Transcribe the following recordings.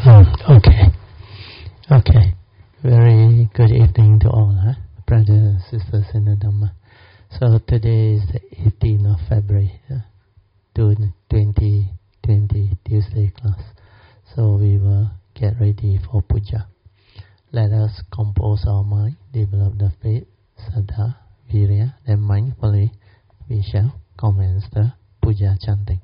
Okay. Okay. Very good evening to all, brothers and sisters in the Dhamma. So today is the 18th of February, 2020 Tuesday class. So we will get ready for puja. Let us compose our mind, develop the faith, saddha, virya, then mindfully we shall commence the puja chanting.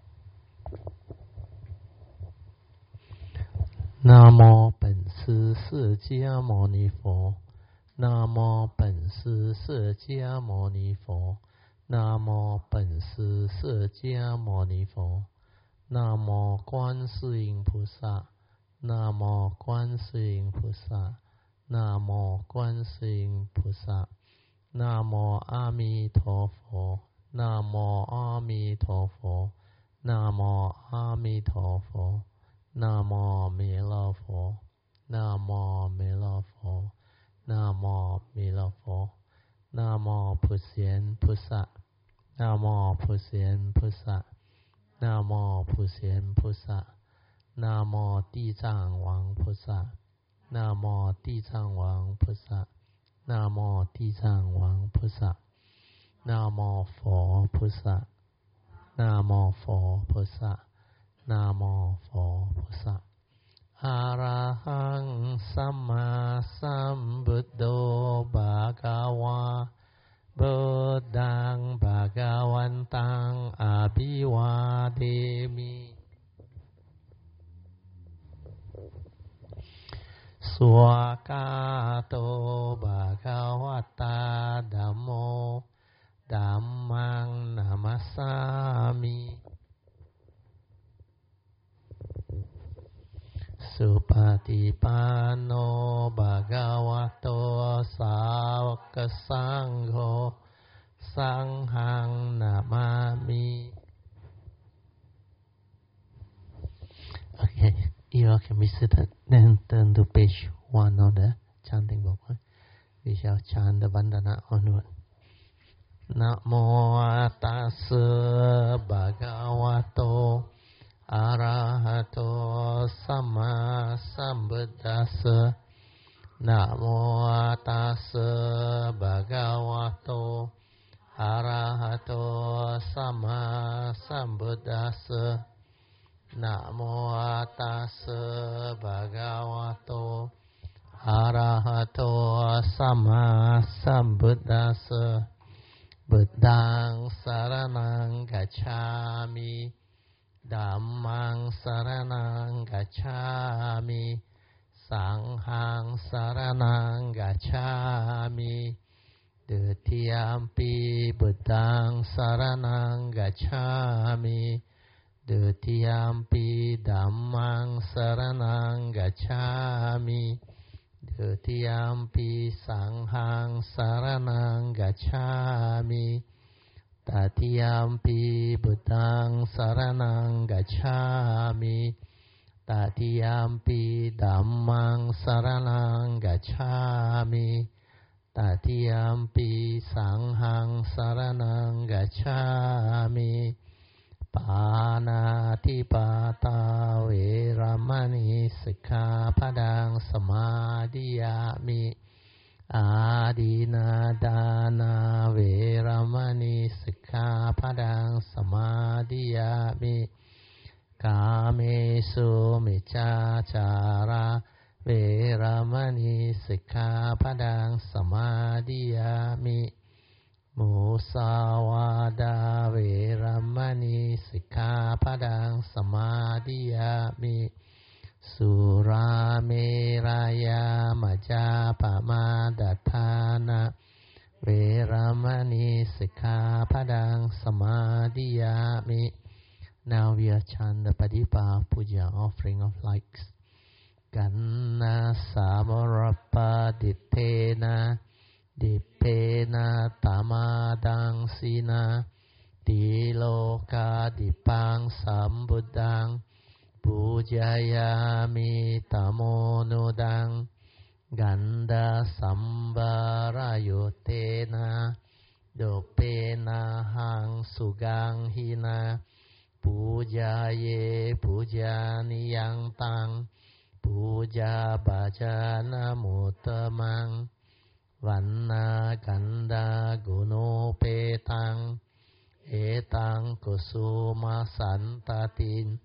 南无本师释迦牟尼佛，南无本师释迦牟尼佛，南无本师释迦牟尼佛，南无观世音菩萨，南无观世音菩萨，南无观世音菩萨，南无阿弥陀佛，南无阿弥陀佛，南无阿弥陀佛。南无弥勒佛，南无弥勒佛，南无弥勒佛，南无普贤菩萨，南无普贤菩萨，南无普贤菩萨，南无地藏王菩萨，南无地藏王菩萨，南无地藏王菩萨，南无佛菩萨，南无佛菩萨。นะโมโพุทธะอะระหังสัมมาสัมพุทโธภะคะวะพุทธังภะคะวันตังอะภิวาเทมิสวากาโตภะคะวะตาธัมโมธัมมังนะมัสสามิสุปฏิปันโนภะคะวะโตสาวกสังโฆสังฆังนะมามิ Okay, you all can be seated. Then turn to page 1 of the chanting book. We shall chant the Vandana onward. นะโมตัสสะภะคะวะโตอะระหะโตสัมมาสัมพุทธัสสะนะโมตัสสะภะคะวะโตอะระหะโตสัมมาสัมพุทธัสสะนะโมตัสสะภะคะวะโตอะระหะโตสัมมาสัมพุทธัสสะบุตตังสรณังกัจฉามิธัมมังสรณังกัจฉามิสังฆังสรณังกัจฉามิดุติยัมปิบุตตังสรณังกัจฉามิดุติยัมปิธัมมังสรณังกัจฉามิดุติยัมปิสังฆังสรณังกัจฉามิตติยัมปิบุตตังสรณังกัจฉามิตติยัมปิธัมมังสรณังกัจฉามิตติยัมปิสังฆังสรณังกัจฉามิปานาติปาตาเวรมณีสิกขาปดังสมาธิยามิอาดินาดานาเวรมณีสิกขาปดังสมาธิยามิกาเมสุมิจฉาจาราเวรมณีสิกขาปดังสมาธิยามิมุสาวาดาเวรมณีสิกขาปดังสมาธิยามิสุราเมรยามจาปมาดัฏฐานะเวรมณีสิกขาปดังสมาธิยามิ Now we are chant the Padipa Puja offering of likes. Ganna samurappa dittena dippena tamadang sina tiloka dipang sambuddhang pujayami tamonudang ganda sambarayotena dopena hang sugang hina pujaye pujaniyang tang Puja bhajana muttamang Vanna kanda gunopetang Etang kusuma santatin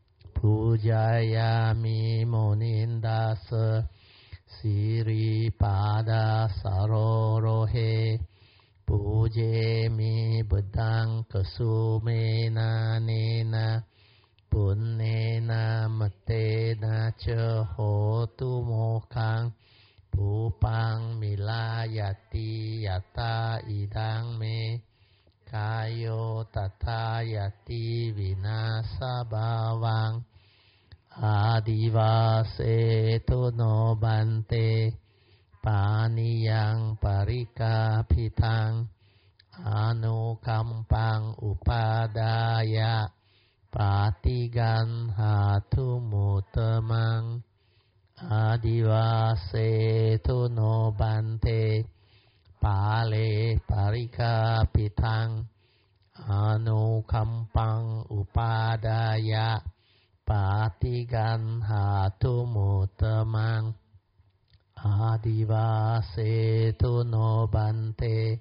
Pujayami monindasa Siri pada sarorohe Pujemi buddhang kusumena nena Punnena matena cha hotu mokhang Pupang milayati yata idang me Kayo tatayati vinasa bhavang Adivase tu no bante Paniyang parikapitang Anukampang upadaya Patigan hatu mutamang Adivase tu no bante Pale parikapitang Anukampang upadaya Patigan hatu mutamang Adivase tu no bante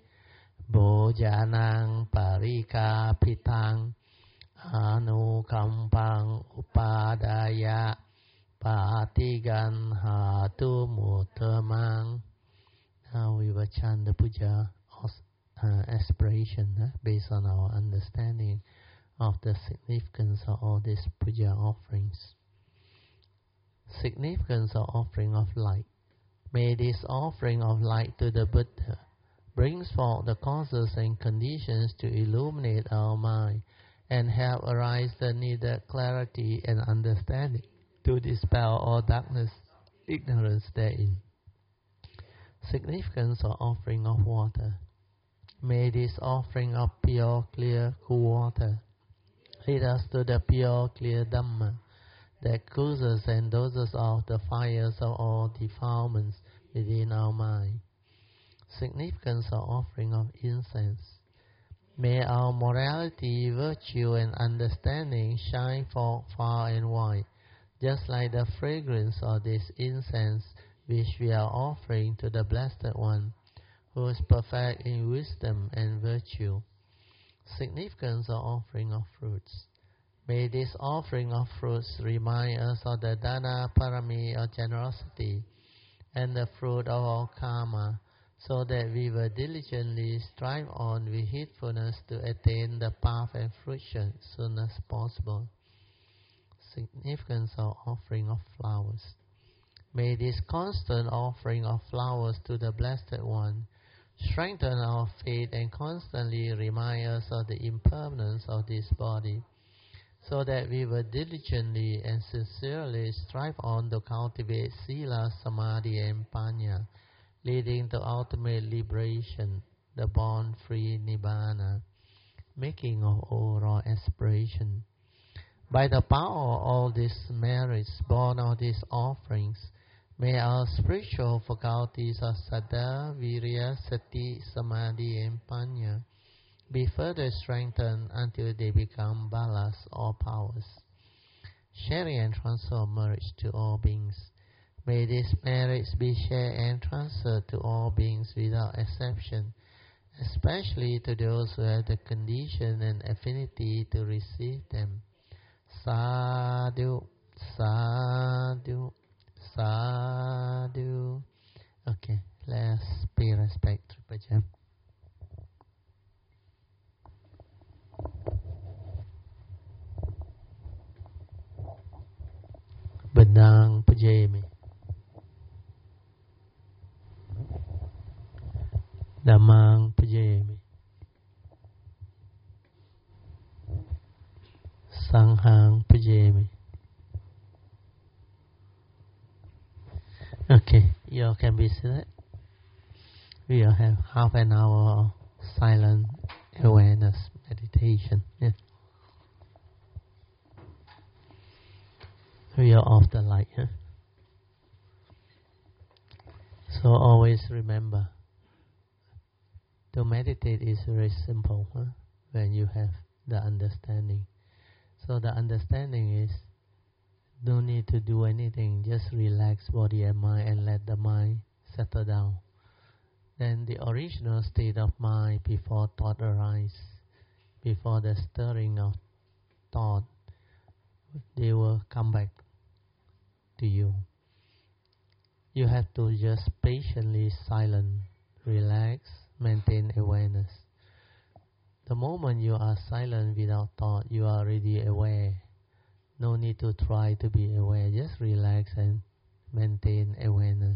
Bojanang parikapitang Anukampang upadaya Patigan hatu mutamang. Now we will chant the puja aspiration based on our understanding of the significance of all these puja offerings. Significance of offering of light. May this offering of light to the Buddha brings forth the causes and conditions to illuminate our mind and help arise the needed clarity and understanding to dispel all darkness, ignorance therein. Significance of offering of water. May this offering of pure, clear, cool water lead us to the pure, clear Dhamma that causes and doses out the fires of all defilements within our mind. Significance of offering of incense. May our morality, virtue, and understanding shine forth far and wide, just like the fragrance of this incense which we are offering to the Blessed One, who is perfect in wisdom and virtue. Significance of offering of fruits. May this offering of fruits remind us of the Dana Parami of generosity and the fruit of our karma, so that we will diligently strive on with heedfulness to attain the path and fruition as soon as possible. Significance of offering of flowers. May this constant offering of flowers to the Blessed One strengthen our faith and constantly remind us of the impermanence of this body, so that we will diligently and sincerely strive on to cultivate Sila, Samadhi and Panya, leading to ultimate liberation, the born-free Nibbana, making of overall aspiration. By the power of all these merits born of these offerings, may our spiritual faculties of Saddha, Virya, Sati, Samadhi and Panya be further strengthened until they become balas or powers. Sharing and transfer of merits to all beings. May these merits be shared and transferred to all beings without exception, especially to those who have the condition and affinity to receive them. Sadhu, sadhu, sadhu. Okay, let's pay respect to Bhajan. Badang Pujami. Dhammang Pujami. Sanghang Pujami. Okay, you all can be seated. We will have half an hour of silent awareness meditation. Yeah. We are off the light. Huh? So always remember, to meditate is very simple when you have the understanding. So the understanding is No need to do anything, just relax body and mind and let the mind settle down. Then the original state of mind before thought arise, before the stirring of thought, they will come back to you. You have to just patiently silent, relax, maintain awareness. The moment you are silent without thought, you are already aware. No need to try to be aware, just relax and maintain awareness.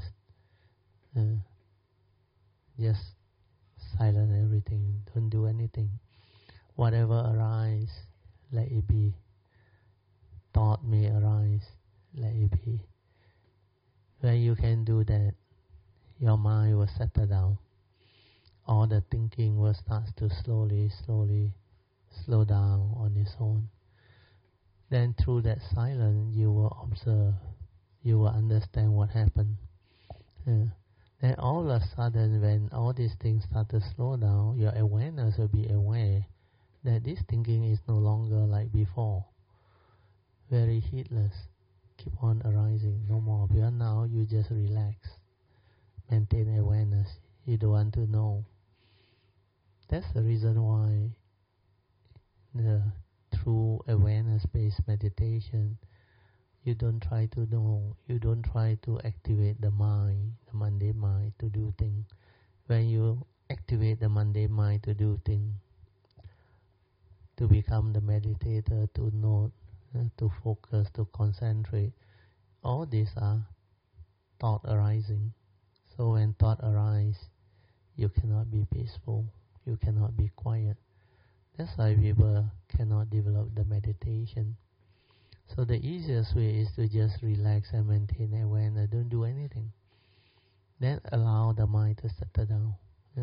Just silent everything, don't do anything. Whatever arises, let it be. Thought may arise, let it be. When you can do that, your mind will settle down. All the thinking will start to slowly slow down on its own. Then through that silence, you will observe, you will understand what happened. Then all of a sudden, when all these things start to slow down, your awareness will be aware that this thinking is no longer like before. Very heedless, keep on arising, no more. Beyond now, you just relax, maintain awareness. You don't want to know. That's the reason why the true awareness-based meditation, you don't try to know, you don't try to activate the mind, the mundane mind to do things. When you activate the mundane mind to do things, to become the meditator, to note, to focus, to concentrate, all these are thought arising. So when thought arises, you cannot be peaceful, you cannot be quiet. That's why people cannot develop the meditation. So the easiest way is to just relax and maintain awareness, don't do anything. Then allow the mind to settle down.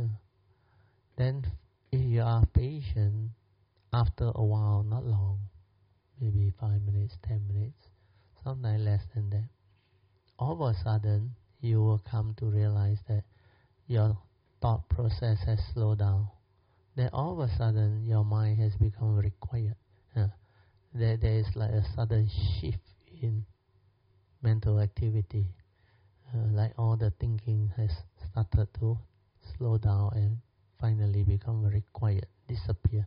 Then if you are patient, after a while, not long, maybe 5 minutes, 10 minutes, sometimes less than that, all of a sudden you will come to realize that your thought process has slowed down. Then all of a sudden your mind has become very quiet. There is like a sudden shift in mental activity, like all the thinking has started to slow down and finally become very quiet, disappear.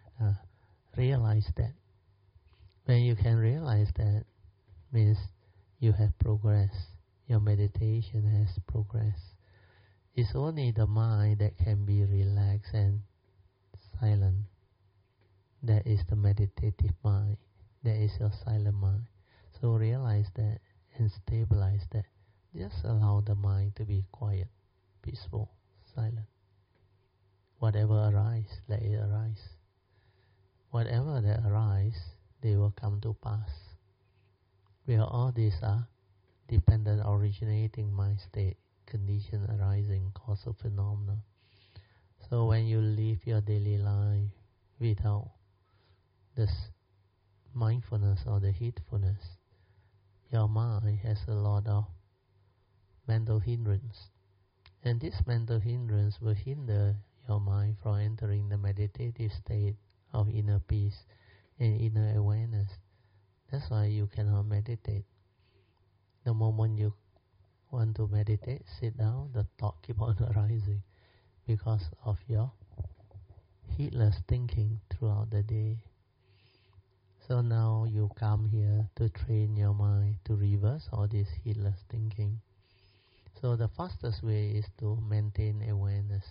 Realize that. When you can realize that, means you have progressed, your meditation has progressed. It's only the mind that can be relaxed and silent. That is the meditative mind. That is your silent mind. So realize that and stabilize that. Just allow the mind to be quiet, peaceful, silent. Whatever arises, let it arise. Whatever that arises, they will come to pass. Where all these are dependent, originating mind state, condition arising, causal phenomena. So when you live your daily life without this mindfulness or the heedfulness, your mind has a lot of mental hindrance. And this mental hindrance will hinder your mind from entering the meditative state of inner peace and inner awareness. That's why you cannot meditate. The moment you want to meditate, sit down, the thought keep on arising because of your heedless thinking throughout the day. So now you come here to train your mind to reverse all this heedless thinking. So the fastest way is to maintain awareness.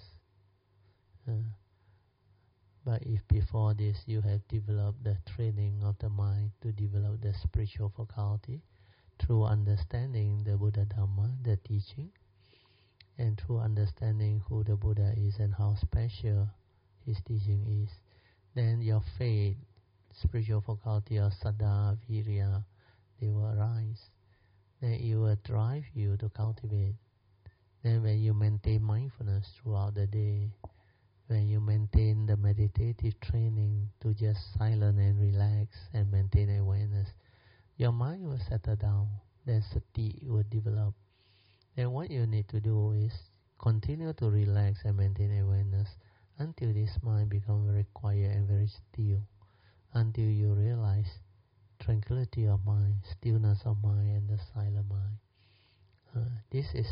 But if before this you have developed the training of the mind to develop the spiritual faculty through understanding the Buddha Dhamma, the teaching, and through understanding who the Buddha is and how special his teaching is, then your faith, spiritual faculty of Saddha, Virya, they will arise. Then it will drive you to cultivate. Then when you maintain mindfulness throughout the day, when you maintain the meditative training to just silent and relax and maintain awareness, your mind will settle down. Then sati will develop. Then what you need to do is continue to relax and maintain awareness until this mind becomes very quiet and very still, until you realize tranquility of mind, stillness of mind, and the silent mind. This is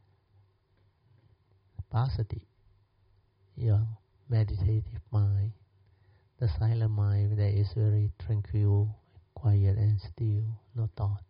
passaddhi, your meditative mind. The silent mind that is very tranquil, quiet and still, no thought.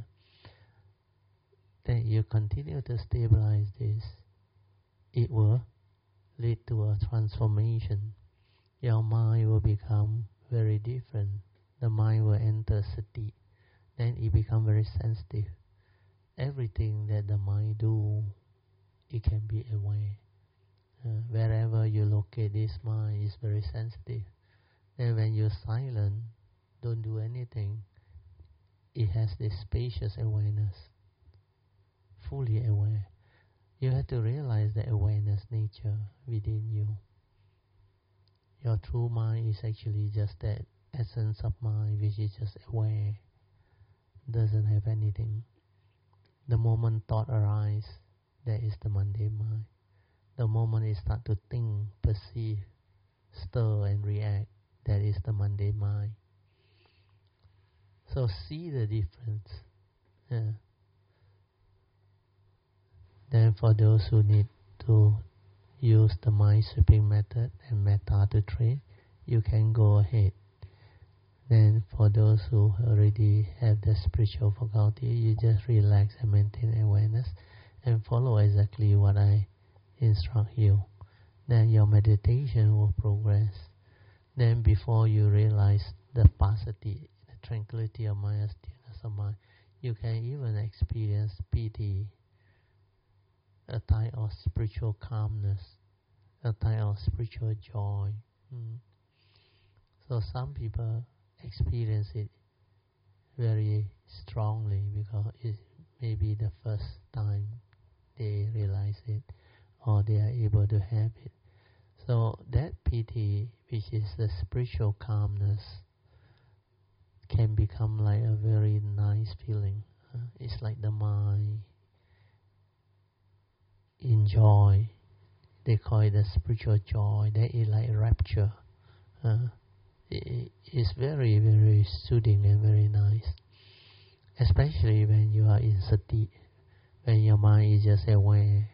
Then you continue to stabilize this. It will lead to a transformation. Your mind will become very different. The mind will enter sati. Then it becomes very sensitive. Everything that the mind do, it can be aware. Wherever you locate this mind is very sensitive. Then when you're silent, don't do anything, it has this spacious awareness, fully aware. You have to realize the awareness nature within you. Your true mind is actually just that essence of mind which is just aware, doesn't have anything. The moment thought arises, that is the mundane mind. The moment it starts to think, perceive, stir and react, that is the mundane mind. So see the difference. Then for those who need to use the mind sweeping method and metta to train, you can go ahead. Then for those who already have the spiritual faculty, you just relax and maintain awareness and follow exactly what I instruct you. Then your meditation will progress. Then before you realize the passaddhi, the tranquility of mind, stillness of mind, you can even experience piti, a type of spiritual calmness, a type of spiritual joy. So some people experience it very strongly because it may be the first time they realize it or they are able to have it. So that piti, which is the spiritual calmness, can become like a very nice feeling. It's like the mind enjoy. They call it the spiritual joy. That is like rapture. It's very, very soothing and very nice. Especially when you are in sati, when your mind is just aware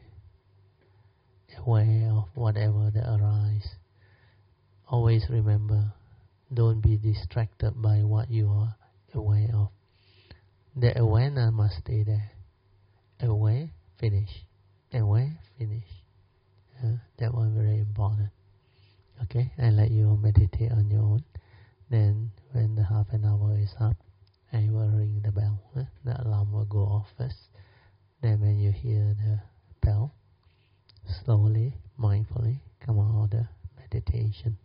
of whatever that arises. Always remember, don't be distracted by what you are aware of. The awareness must stay there. Aware, finish. Aware, finish. That one very important. Okay, I let you meditate on your own. Then when the half an hour is up, I will ring the bell. The alarm will go off first. Then when you hear the bell, slowly, mindfully come out of the meditation.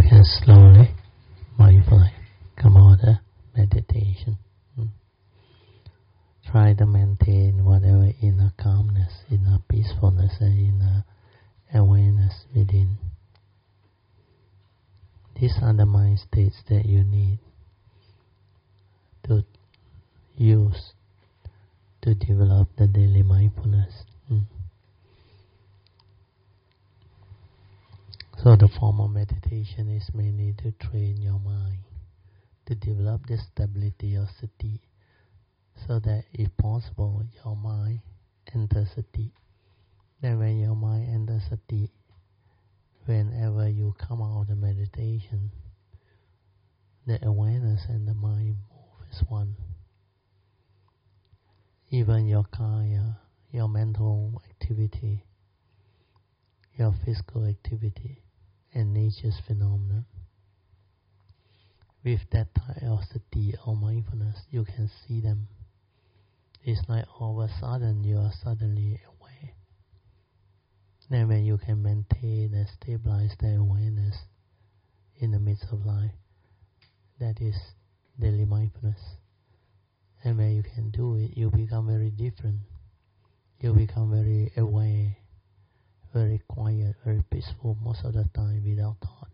can slowly, mindfully come out of meditation. Try to maintain whatever inner calmness, inner peacefulness, and inner awareness within. These are the mind states that you need to use to develop the daily mindfulness. So the form of meditation is mainly to train your mind, to develop the stability of sati, so that if possible, your mind enters sati. Then when your mind enters sati, whenever you come out of the meditation, the awareness and the mind move as one. Even your kaya, your mental activity, your physical activity, and nature's phenomena. With that type of sati or mindfulness, you can see them. It's like all of a sudden you are suddenly aware. Then when you can maintain and stabilize the awareness in the midst of life, that is daily mindfulness. And when you can do it, you become very different. You become very aware, very quiet, very peaceful most of the time without thought.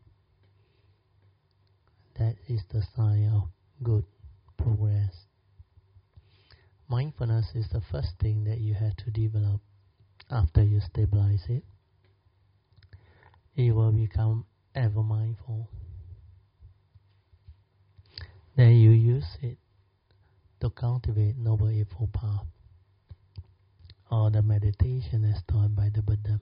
That is the sign of good progress. Mindfulness is the first thing that you have to develop. After you stabilize it, you will become ever mindful. Then you use it to cultivate Noble Eightfold Path, or the meditation as taught by the Buddha.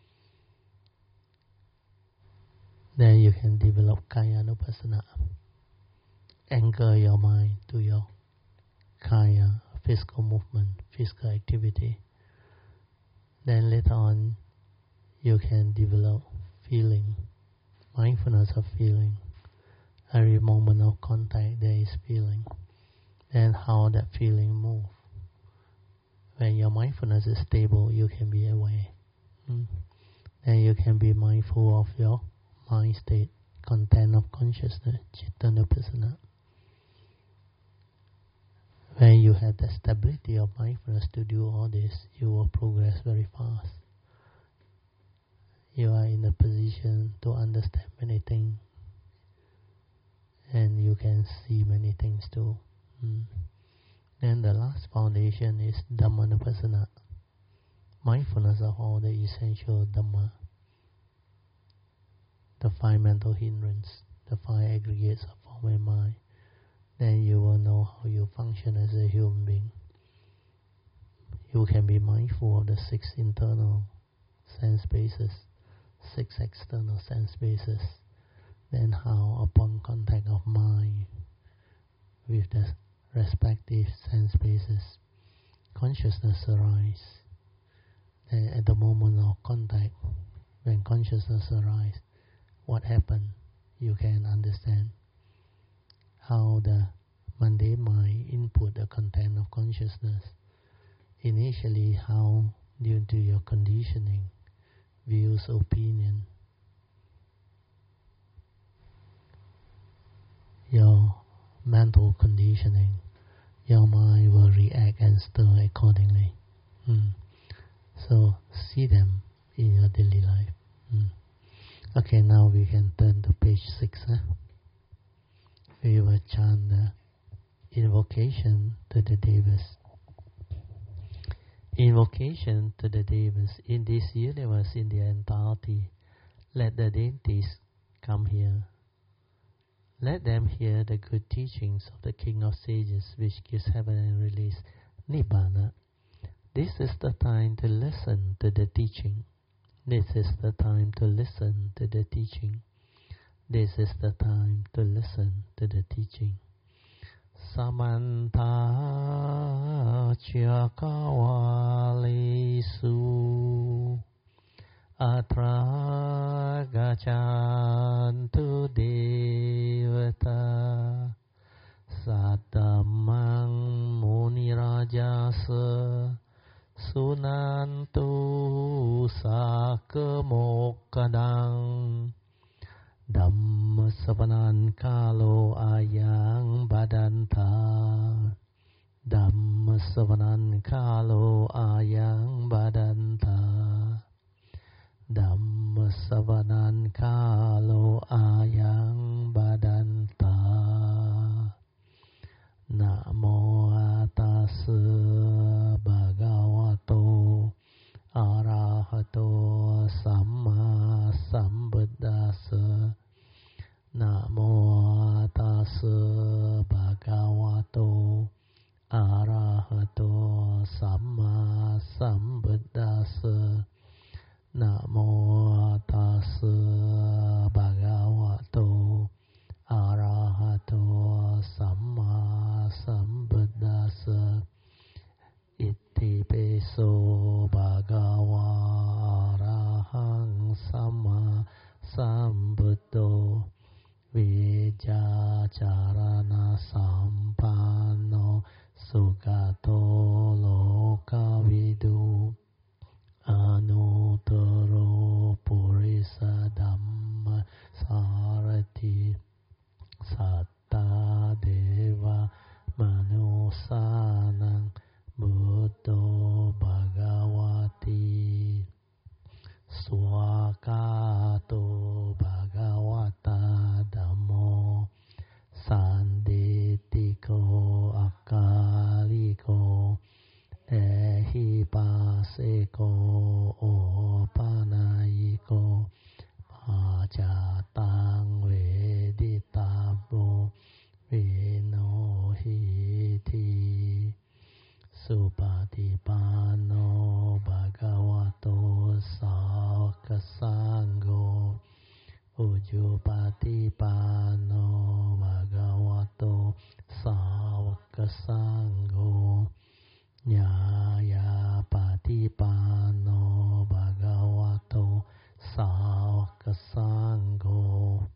Then you can develop Kaya-nupassana, anchor your mind to your Kaya, physical movement, physical activity. Then later on, you can develop feeling, mindfulness of feeling. Every moment of contact there is feeling. Then how that feeling moves. When your mindfulness is stable, you can be aware. Then you can be mindful of your mind state, content of consciousness, citta-nupassana. When you have the stability of mindfulness to do all this, you will progress very fast. You are in a position to understand many things, and you can see many things too. Then the last foundation is Dhammanupassana, mindfulness of all the essential Dhamma, the five mental hindrances, the five aggregates of form and mind. Then you will know how you function as a human being. You can be mindful of the 6 internal sense bases, 6 external sense bases. Then how upon contact of mind with the respective sense bases, consciousness arises. Then at the moment of contact, when consciousness arises, what happened? You can understand how the mundane mind input the content of consciousness. Initially, how due to your conditioning, views, opinion, your mental conditioning, your mind will react and stir accordingly. So see them in your daily life. Okay, now we can turn to page 6. We will chant the invocation to the Devas. Invocation to the Devas. In this universe, in the entirety, let the deities come here. Let them hear the good teachings of the King of Sages, which gives heaven and release Nibbana. This is the time to listen to the teaching. This is the time to listen to the teaching. This is the time to listen to the teaching. Samanta Chakawalisu Atra Gachantu Devata Saddhamang Munirajasa Sunantu Sakemokadang Dhamma Dhammasavanam kalo ayang badanta. Dhammasavanam kalo ayang badanta. Dhammasavanam kalo ayang badanta. Namo tassa bhagavato arahato samma sambuddhassa. Namo tassa bhagavato arahato samma sambuddhassa. Namo tassa bhagavato arahato samma sambuddhassa. Iti peso bhagava arahang samma sambuddho. Vijacharana sampanno sugato lokavidu. Anuttaro purisa dhamma sarati. Satta deva manusanang buddho bhagavati. Swakato bhagavata dhammo. Sanditiko akaliko. Ehi paseko opanayiko. Pacatang veditabo vinohiti. Supatipano bhagavato sāvaka sangho. Ujupatipano bhagavato sāvaka sangho. Nyaya patipano bhagavato sāvaka sangho.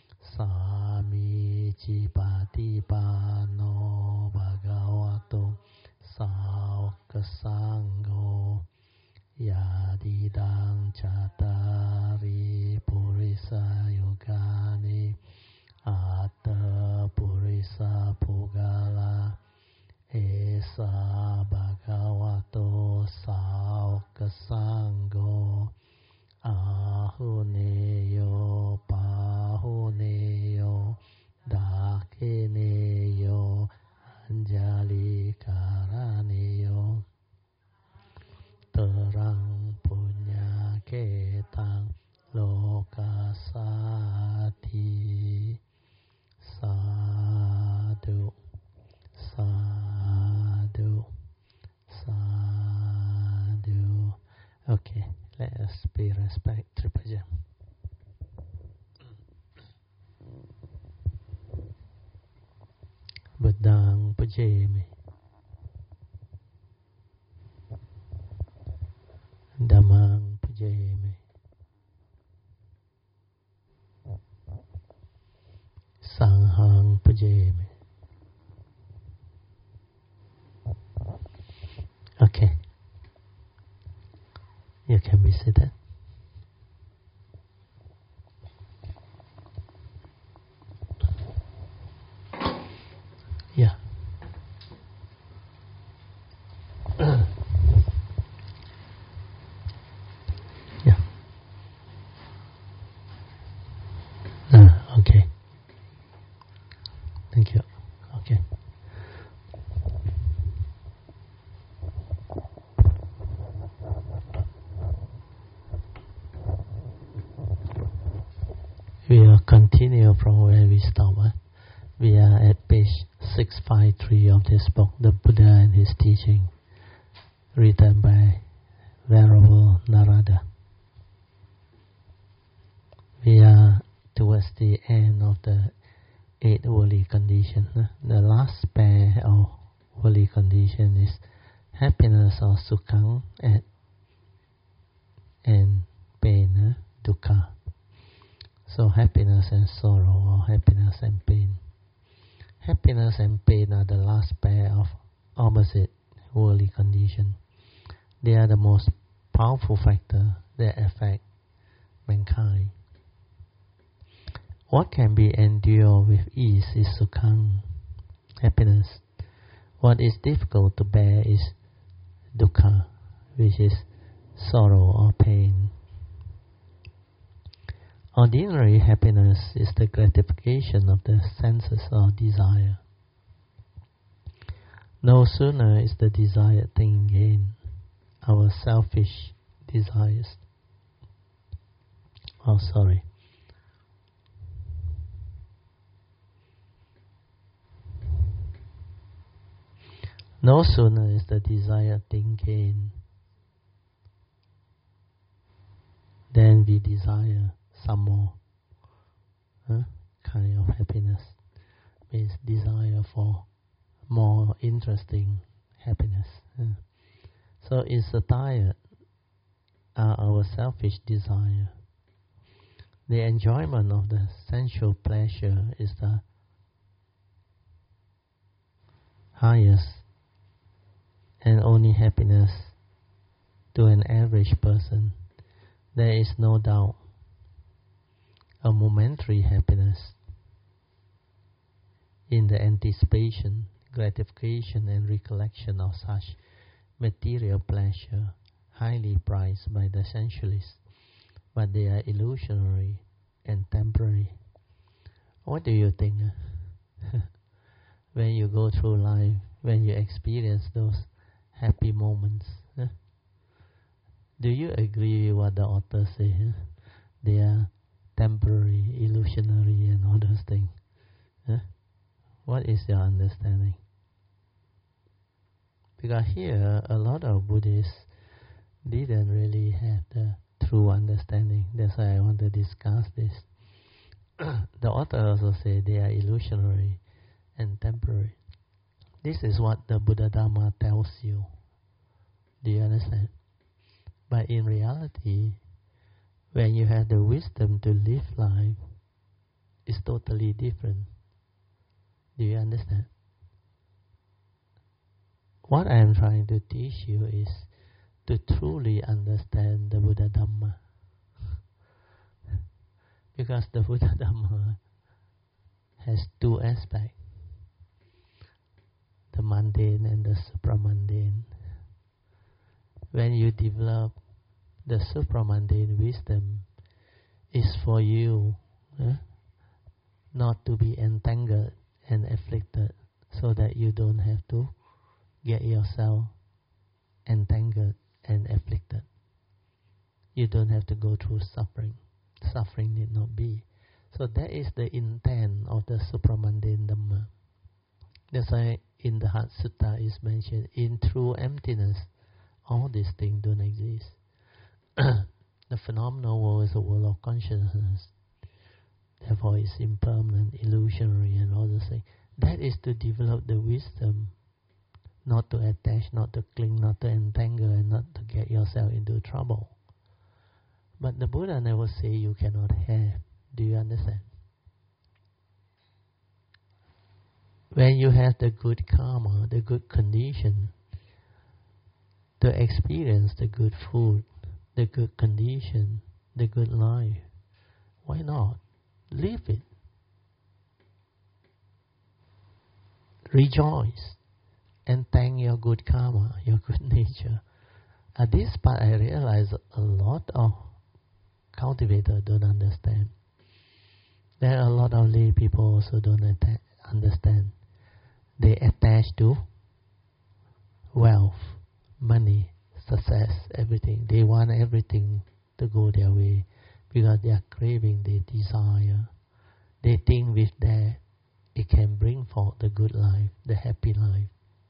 Samici patipano bhagavato sāvaka sangho. Yadidang catari purisa yogani. Atta purisa pugala. Esa bhagavato sāvaka sangho. Ahuneyo pahuneyo dakineyo anjali karaneyo. Terang punya ketang lokasati. Sadhu, sadhu, sadhu. Okay, let us pay respect to Tripaja. Buddhang pujemi. Dhammang pujemi. Sanghang pujemi. Okay. You can be seated. Yeah. Yeah. Okay. Thank you. Okay. We will continue from where we stopped. We are at page 653 of this book, The Buddha and His Teaching, written by Venerable Narada. We are towards the end of the 8 worldly conditions. The last pair of worldly conditions is happiness or sukhang and pain, dukkha. So happiness and sorrow, or happiness and pain. Happiness and pain are the last pair of opposite worldly conditions. They are the most powerful factor that affect mankind. What can be endured with ease is sukhang, happiness. What is difficult to bear is dukkha, which is sorrow or pain. Ordinary happiness is the gratification of the senses or desire. No sooner is the desired thing gained, our selfish desires. No sooner is the desired thing gained, then we desire some more kind of happiness. Means desire for more interesting happiness. So it's a tired, our selfish desire. The enjoyment of the sensual pleasure is the highest and only happiness to an average person. There is no doubt a momentary happiness in the anticipation, gratification and recollection of such material pleasure, highly prized by the sensualists, but they are illusionary and temporary. What do you think? When you go through life, when you experience those happy moments, do you agree with what the author says? They are temporary, illusionary and all those things. What is your understanding? Because here a lot of Buddhists didn't really have the true understanding. That's why I want to discuss this. The author also said they are illusionary and temporary. This is what the Buddha Dhamma tells you. Do you understand? But in reality, when you have the wisdom to live life, it's totally different. Do you understand? What I am trying to teach you is to truly understand the Buddha Dhamma. Because the Buddha Dhamma has two aspects, the mundane and the supramundane. When you develop the supramundane wisdom, is for you not to be entangled and afflicted, so that you don't have to get yourself entangled and afflicted. You don't have to go through suffering. Suffering need not be. So that is the intent of the supramundane Dhamma. That's why in the Heart Sutta is mentioned, in true emptiness, all these things don't exist. The phenomenal world is a world of consciousness. Therefore it's impermanent, illusionary and all those things. That is to develop the wisdom, not to attach, not to cling, not to entangle and not to get yourself into trouble. But the Buddha never say you cannot have. Do you understand? When you have the good karma, the good condition to experience the good food, the good condition, the good life, why not? Live it. Rejoice and thank your good karma, your good nature. At this part I realize a lot of cultivators don't understand. There are a lot of lay people also don't understand. They attach to wealth, money, success, everything. They want everything to go their way because they are craving, they desire. They think with that it can bring forth the good life, the happy life.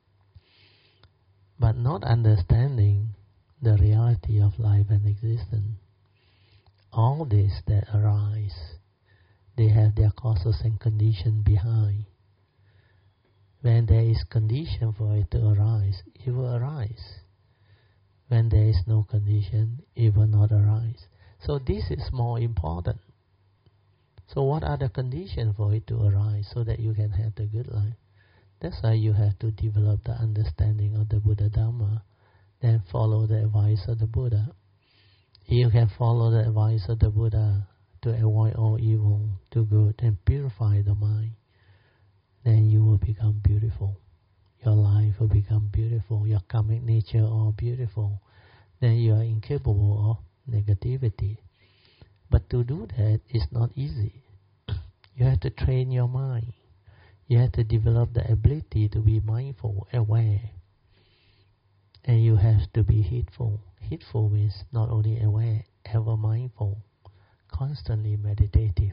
But not understanding the reality of life and existence. All this that arise, they have their causes and conditions behind. When there is condition for it to arise, it will arise. When there is no condition, it will not arise. So this is more important. So what are the conditions for it to arise so that you can have the good life? That's why you have to develop the understanding of the Buddha Dhamma, then follow the advice of the Buddha. You can follow the advice of the Buddha to avoid all evil, do good, and purify the mind, then you will become beautiful. Your life will become beautiful. Your karmic nature all beautiful. Then you are incapable of negativity. But to do that is not easy. You have to train your mind. You have to develop the ability to be mindful, aware. And you have to be heedful. Heedful means not only aware, ever mindful, constantly meditative,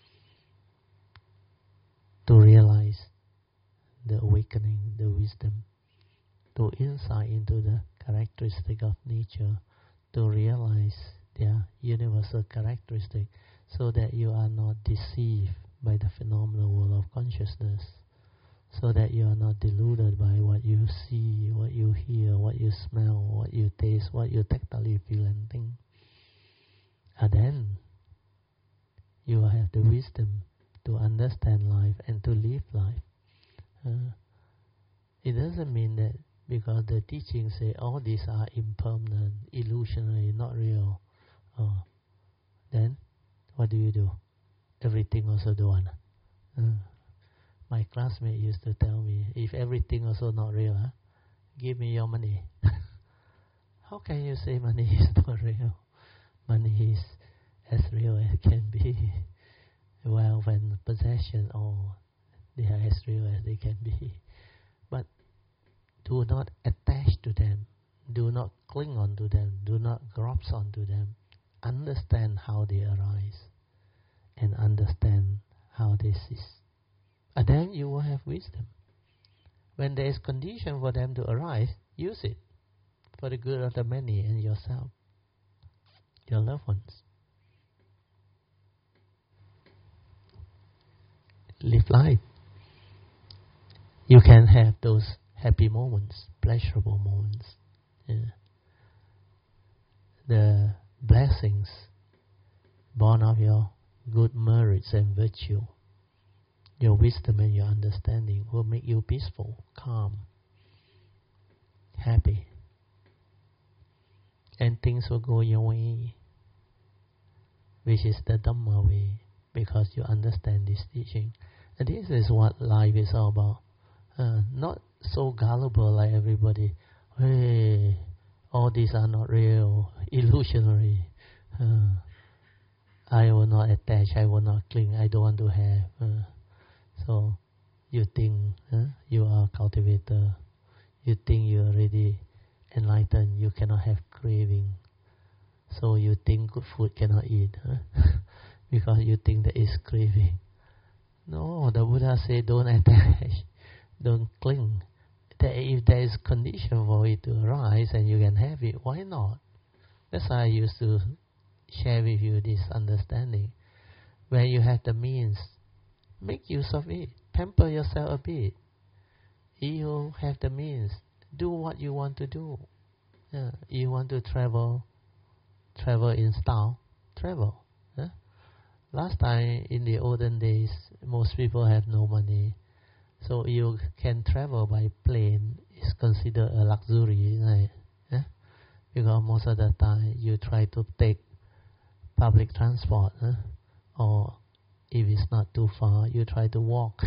to realize the awakening, the wisdom, to insight into the characteristic of nature, to realize their universal characteristic, so that you are not deceived by the phenomenal world of consciousness, so that you are not deluded by what you see, what you hear, what you smell, what you taste, what you tactily feel and think. And then you will have the wisdom to understand life and to live life. It doesn't mean that because the teachings say all these are impermanent, illusionary, not real, then what do? Everything also don't want. My classmate used to tell me, if everything also not real, give me your money. How can you say money is not real? Money is as real as it can be. Wealth and possession, they are as real as they can be. But do not attach to them. Do not cling on to them. Do not grasp onto them. Understand how they arise and understand how they cease. And then you will have wisdom. When there is condition for them to arise, use it for the good of the many and yourself, your loved ones. Live life. You can have those happy moments, pleasurable moments. The blessings born of your good merits and virtue, your wisdom and your understanding will make you peaceful, calm, happy. And things will go your way, which is the Dhamma way, because you understand this teaching. And this is what life is all about. Not so gullible like everybody. Hey, all these are not real, illusionary. I will not attach, I will not cling, I don't want to have. So you think you are a cultivator. You think you are already enlightened, you cannot have craving. So you think good food cannot eat. Because you think there is craving. No, the Buddha said don't attach, don't cling. That if there is condition for it to arise and you can have it, why not? That's why I used to share with you this understanding. When you have the means, make use of it. Pamper yourself a bit. You have the means. Do what you want to do. You want to travel in style, travel. Last time, in the olden days, most people have no money. So you can travel by plane. It's considered a luxury, right? Because most of the time, you try to take public transport. Or if it's not too far, you try to walk.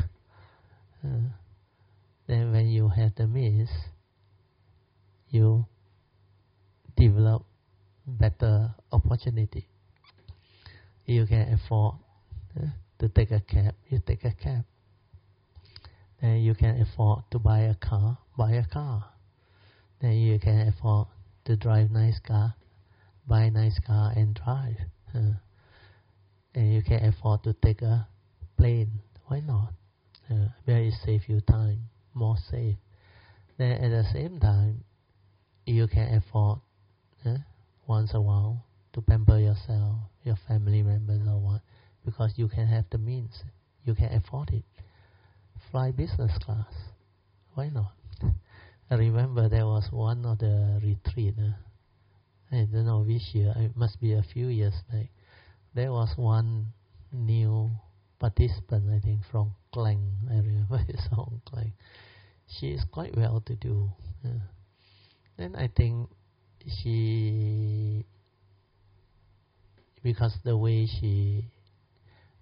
Then when you have the means, you develop better opportunity. You can afford to take a cab, you take a cab. Then you can afford to buy a car, buy a car. Then you can afford to drive nice car, buy a nice car and drive. And you can afford to take a plane, why not? Where it saves you time, more safe. Then at the same time, you can afford once a while to pamper yourself, your family members or what, because you can have the means, you can afford it. Fly business class, why not? I remember there was one of the retreat, I don't know which year, it must be a few years back. There was one new participant, I think, from Klang. I remember his song Klang. She is quite well to do. Then I think she, because the way she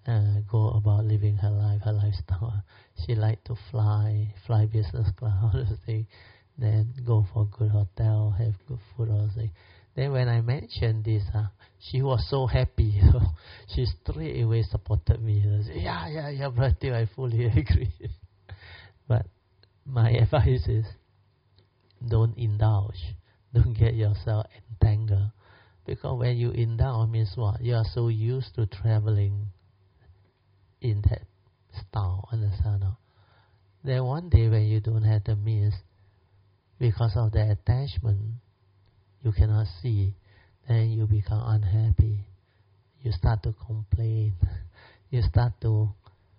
go about living her lifestyle. She liked to fly business class, all those things. Then go for good hotel, have good food, all those things. Then when I mentioned this, she was so happy. So she straight away supported me. Said, yeah, brother, I fully agree. But my advice is, don't indulge. Don't get yourself entangled. Because when you indulge, means what? You are so used to traveling in that style, understand? Then one day when you don't have the means, because of the attachment, you cannot see, then you become unhappy. You start to complain. You start to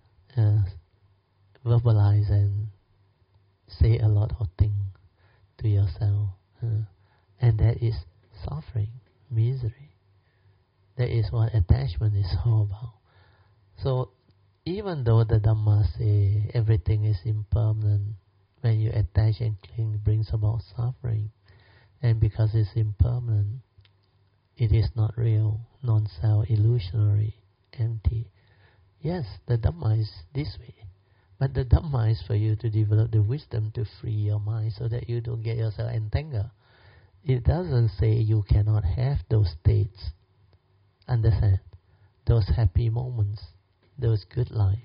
verbalize and say a lot of things to yourself. And that is suffering, misery. That is what attachment is all about. So even though the Dhamma say everything is impermanent, when you attach and cling, it brings about suffering. And because it's impermanent, it is not real, non-self, illusionary, empty. Yes, the Dhamma is this way. But the Dhamma is for you to develop the wisdom to free your mind so that you don't get yourself entangled. It doesn't say you cannot have those states. Understand? Those happy moments, those good life.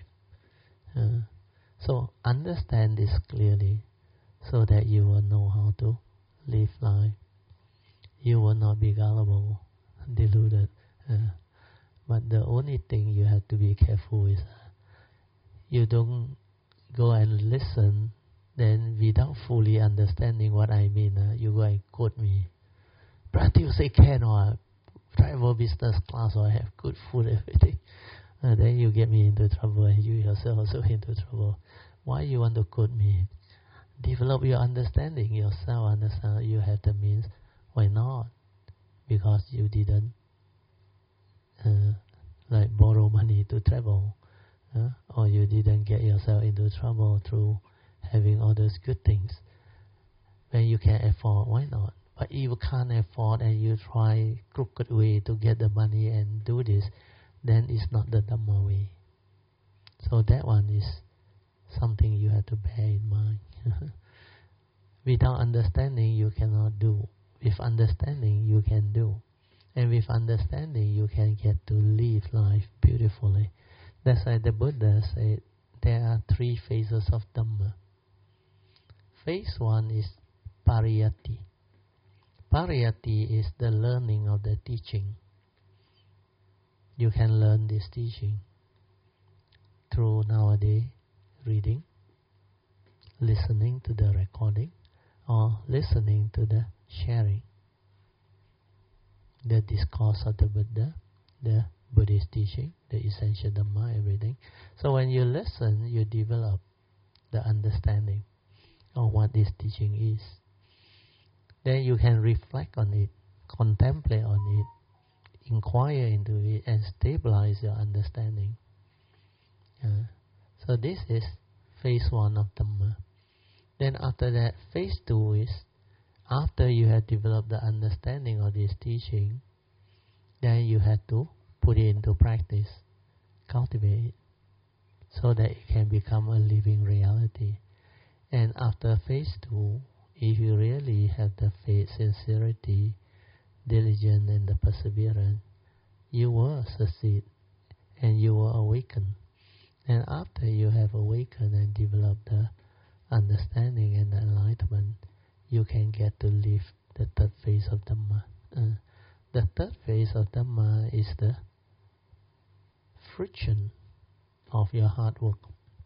So understand this clearly so that you will know how to live life. You will not be gullible, deluded. But the only thing you have to be careful is you don't go and listen, then without fully understanding what I mean, you go and quote me. Brother, you say cannot travel business class or have good food, everything. Then you get me into trouble and you yourself also into trouble. Why you want to quote me? Develop your understanding yourself, understand you have the means. Why not? Because you didn't borrow money to travel. Or you didn't get yourself into trouble through having all those good things. When you can afford, why not? But if you can't afford and you try crooked way to get the money and do this, then it's not the Dhamma way. So that one is something you have to bear in mind. Without understanding, you cannot do. With understanding, you can do. And with understanding, you can get to live life beautifully. That's why the Buddha said there are 3 phases of Dhamma. Phase 1 is Pariyatti. Pariyatti is the learning of the teaching. You can learn this teaching through nowadays reading, listening to the recording, or listening to the sharing. The discourse of the Buddha, the Buddhist teaching, the essential Dhamma, everything. So when you listen, you develop the understanding of what this teaching is. Then you can reflect on it, contemplate on it, inquire into it, and stabilize your understanding. So this is phase 1 of Dhamma. Then after that, phase 2 is, after you have developed the understanding of this teaching, then you have to put it into practice, cultivate it, so that it can become a living reality. And after phase 2, if you really have the faith, sincerity, diligence, and the perseverance, you will succeed and you will awaken. And after you have awakened and developed the understanding and the enlightenment, you can get to live the 3rd phase of Dhamma. The 3rd phase of Dhamma is the fruition of your hard work.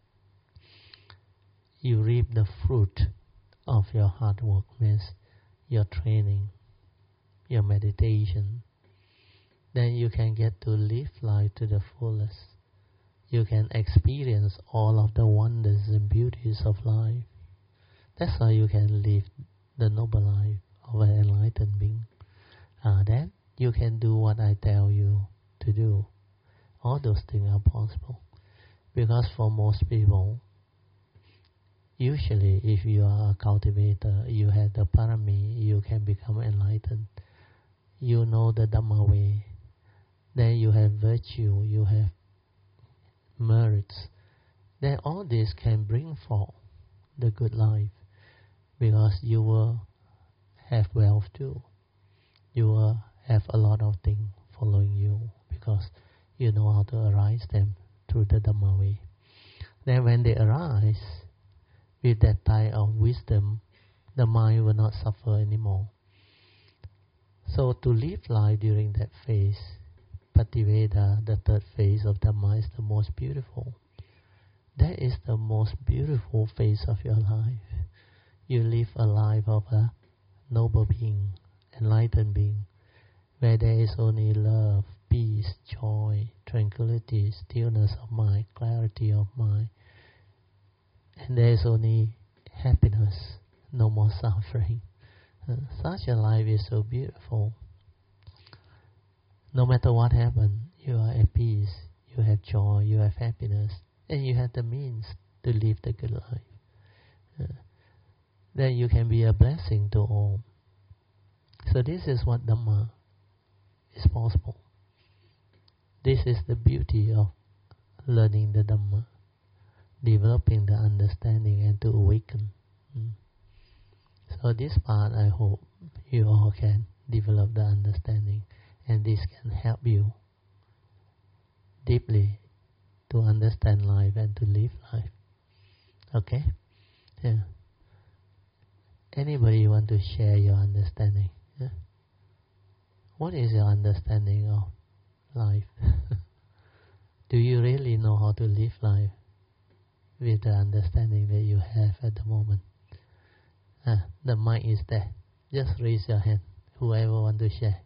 You reap the fruit of your hard work, means your training, your meditation. Then you can get to live life to the fullest. You can experience all of the wonders and beauties of life. That's how you can live the noble life of an enlightened being. Then you can do what I tell you to do. All those things are possible. Because for most people, usually if you are a cultivator, you have the parami, you can become enlightened. You know the Dhamma way. Then you have virtue, you have merits, then all this can bring forth the good life, because you will have wealth too. You will have a lot of things following you, because you know how to arise them through the Dhamma way. Then when they arise with that type of wisdom, the mind will not suffer anymore. So to live life during that phase, Pativeda, the third phase of Dhamma, is the most beautiful. That is the most beautiful phase of your life. You live a life of a noble being, enlightened being, where there is only love, peace, joy, tranquility, stillness of mind, clarity of mind, and there is only happiness, no more suffering. Such a life is so beautiful. No matter what happens, you are at peace, you have joy, you have happiness, and you have the means to live the good life. Then you can be a blessing to all. So this is what Dhamma is possible. This is the beauty of learning the Dhamma, developing the understanding and to awaken. So this part, I hope you all can develop the understanding, and this can help you deeply to understand life and to live life. Okay? Yeah. Anybody want to share your understanding? Yeah? What is your understanding of life? Do you really know how to live life with the understanding that you have at the moment? The mic is there. Just raise your hand, whoever want to share.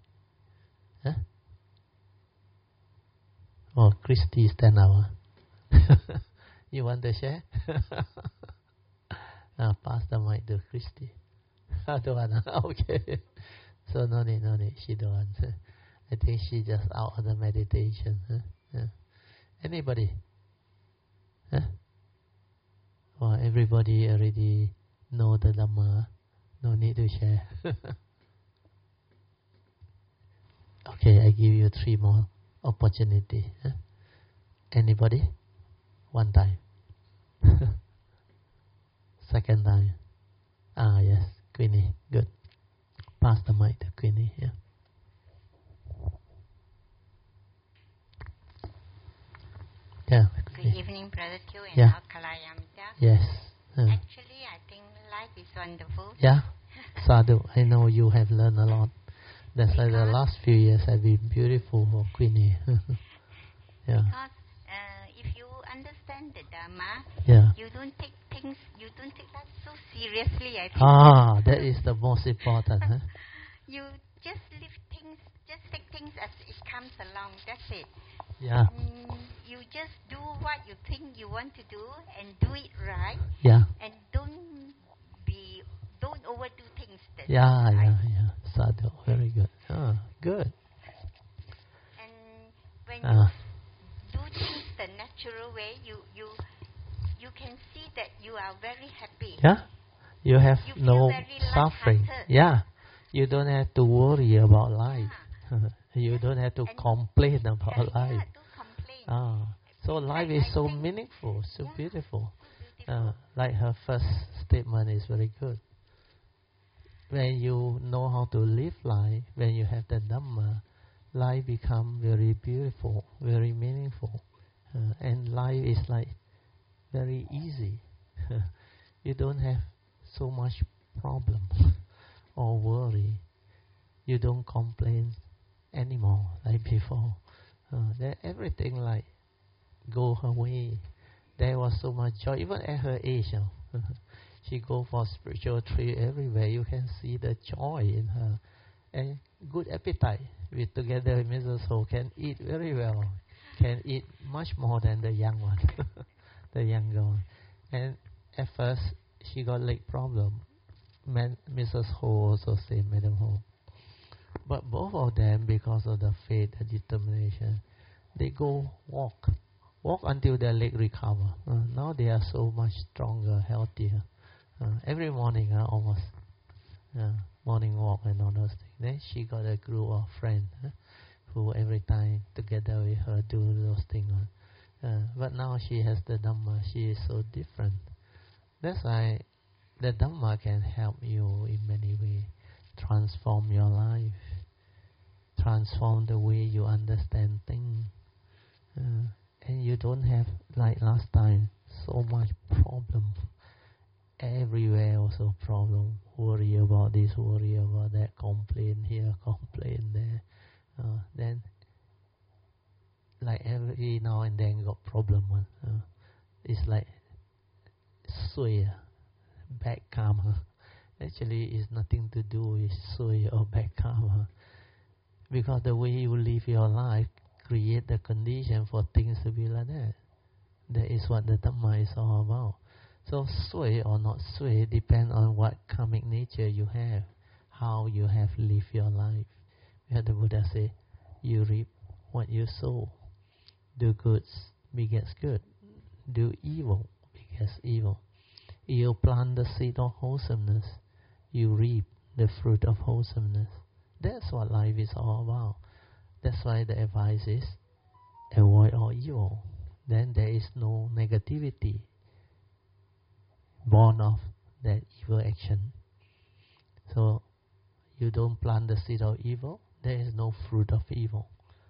Oh, Christy, stand up. You want to share? Pass the mic to Christy. Don't want. Okay. So no need. She don't want. I think she just out on the meditation. Yeah. Anybody? Well, everybody already know the Dhamma. No need to share. Okay, I give you 3 more opportunity. Anybody? 1 time. Second time. Yes, Queenie. Good. Pass the mic to Queenie. Yeah. Yeah. Good evening, Brother Q and Kalayamita. Yes. Actually, I think life is wonderful. Yeah. Sadhu, I know you have learned a lot. That's why the last few years have been beautiful for Queenie. Yeah. Because if you understand the Dhamma, you don't take that so seriously, I think. That is the most important. You just take things as it comes along, that's it. Yeah. You just do what you think you want to do and do it right. Yeah. And don't overdo things. Yeah. Sadhu, very good. Good. And when you do things the natural way, you can see that you are very happy. Yeah. You have no very suffering. Yeah. You don't have to worry about life. You don't have to complain about life. So life is so meaningful, so beautiful. Like her first statement is very good. When you know how to live life, when you have the Dhamma, life becomes very beautiful, very meaningful. And life is like very easy. You don't have so much problem or worry. You don't complain anymore like before. Everything like go her way. There was so much joy, even at her age. She go for spiritual trip everywhere. You can see the joy in her, and good appetite. Together with Mrs. Ho can eat very well. Can eat much more than the young one, the younger one. And at first she got leg problem. Mrs. Ho also say, Madam Ho. But both of them, because of the faith and determination, they go walk until their leg recover. Now they are so much stronger, healthier. Every morning, almost morning walk and all those things. Then she got a group of friends who every time together with her do those things. But now she has the Dhamma. She is so different. That's why the Dhamma can help you in many ways. Transform your life. Transform the way you understand things. And you don't have, like last time, so much problem. Everywhere also problem. Worry about this, worry about that, complain here, complain there. Then, like every now and then got problem. It's like sui, bad karma. Actually, it's nothing to do with sui or bad karma. Because the way you live your life create the condition for things to be like that. That is what the Dhamma is all about. So sui or not sui depend on what karmic nature you have, how you have lived your life. Where the Buddha say, you reap what you sow. Do good begets good. Do evil begets evil. You plant the seed of wholesomeness, you reap the fruit of wholesomeness. That's what life is all about. That's why the advice is avoid all evil. Then there is no negativity born of that evil action. So you don't plant the seed of evil, there is no fruit of evil.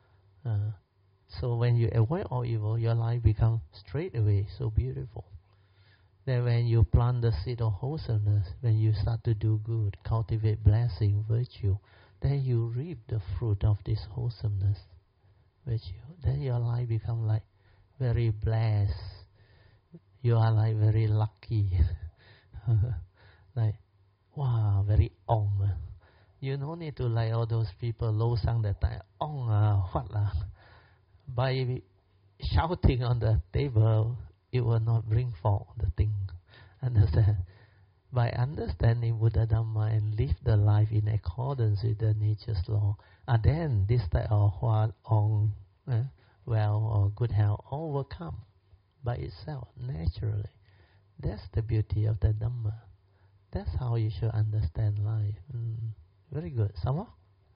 So when you avoid all evil, your life becomes straight away so beautiful. Then when you plant the seed of wholesomeness, when you start to do good, cultivate blessing, virtue, then you reap the fruit of this wholesomeness, virtue. Then your life becomes like very blessed. You are like very lucky. Like, wow, very ong. You don't need to like all those people, low sang that time, ong what lah. By shouting on the table, it will not bring forth the thing. Understand? By understanding Buddha Dhamma and live the life in accordance with the nature's law, then this type of what on well or good health all will come by itself naturally. That's the beauty of the Dhamma. That's how you should understand life. Very good. Some more?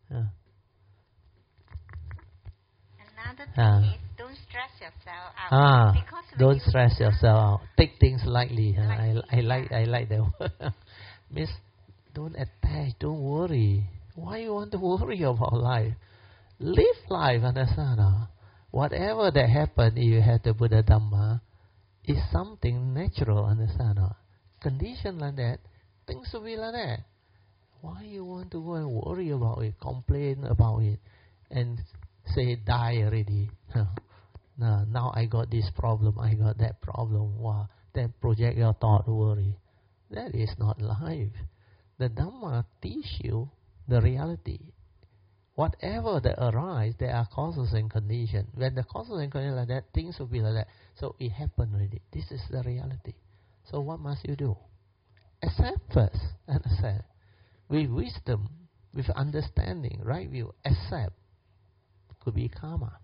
Another thing is don't stress yourself out. Don't stress yourself out. Take things lightly. I like that word. Means don't attach, don't worry. Why you want to worry about life? Live life, understand? Whatever that happen, if you have the Buddha Dhamma, is something natural, understand? Condition like that, things will be like that. Why you want to go and worry about it, complain about it, and say die already? Now I got this problem, I got that problem. Wow, then project your thought, worry. That is not life. The Dhamma teach you the reality. Whatever that arise, there are causes and conditions. When the causes and conditions like that, things will be like that. So it happened already. This is the reality. So what must you do? Accept first. Understand. With wisdom, with understanding, right view, accept. Could be karma.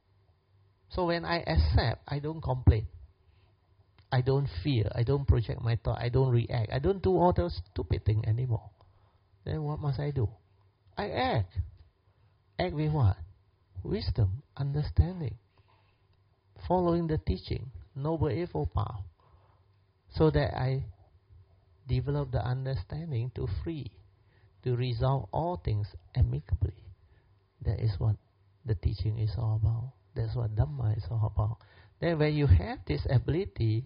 So when I accept, I don't complain. I don't fear. I don't project my thought. I don't react. I don't do all those stupid things anymore. Then what must I do? I act. Act with what? Wisdom, understanding. Following the teaching, Noble Eightfold Path. So that I develop the understanding to free, to resolve all things amicably. That is what the teaching is all about. That's what Dhamma is all about. Then when you have this ability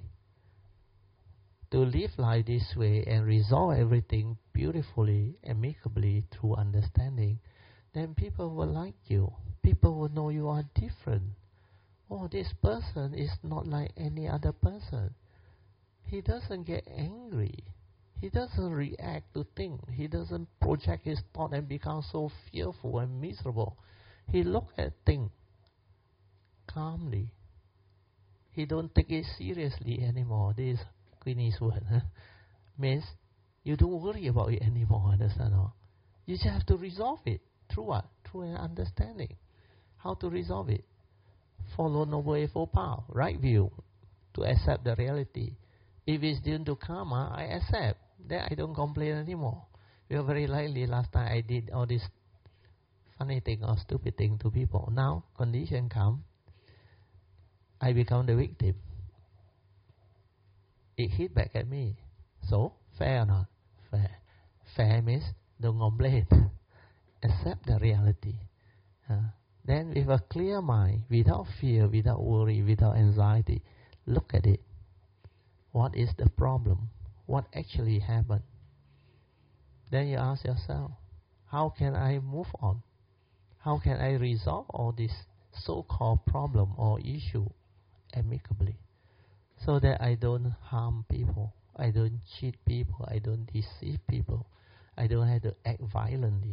to live life this way and resolve everything beautifully, amicably through understanding, then people will like you. People will know you are different. Oh, this person is not like any other person. He doesn't get angry. He doesn't react to things. He doesn't project his thought and become so fearful and miserable. He look at things calmly. He don't take it seriously anymore. This is Queenie's word. Means you don't worry about it anymore. Understand? You just have to resolve it. Through what? Through an understanding. How to resolve it? Follow Noble Eightfold Path, right view, to accept the reality. If it's due to karma, I accept. Then I don't complain anymore. Very likely last time I did all this funny thing or stupid thing to people. Now condition come. I become the victim. It hit back at me. So, fair or not? Fair. Fair means don't complain. Accept the reality. Then with a clear mind, without fear, without worry, without anxiety, look at it. What is the problem? What actually happened? Then you ask yourself, how can I move on? How can I resolve all this so-called problem or issue amicably, so that I don't harm people, I don't cheat people, I don't deceive people, I don't have to act violently,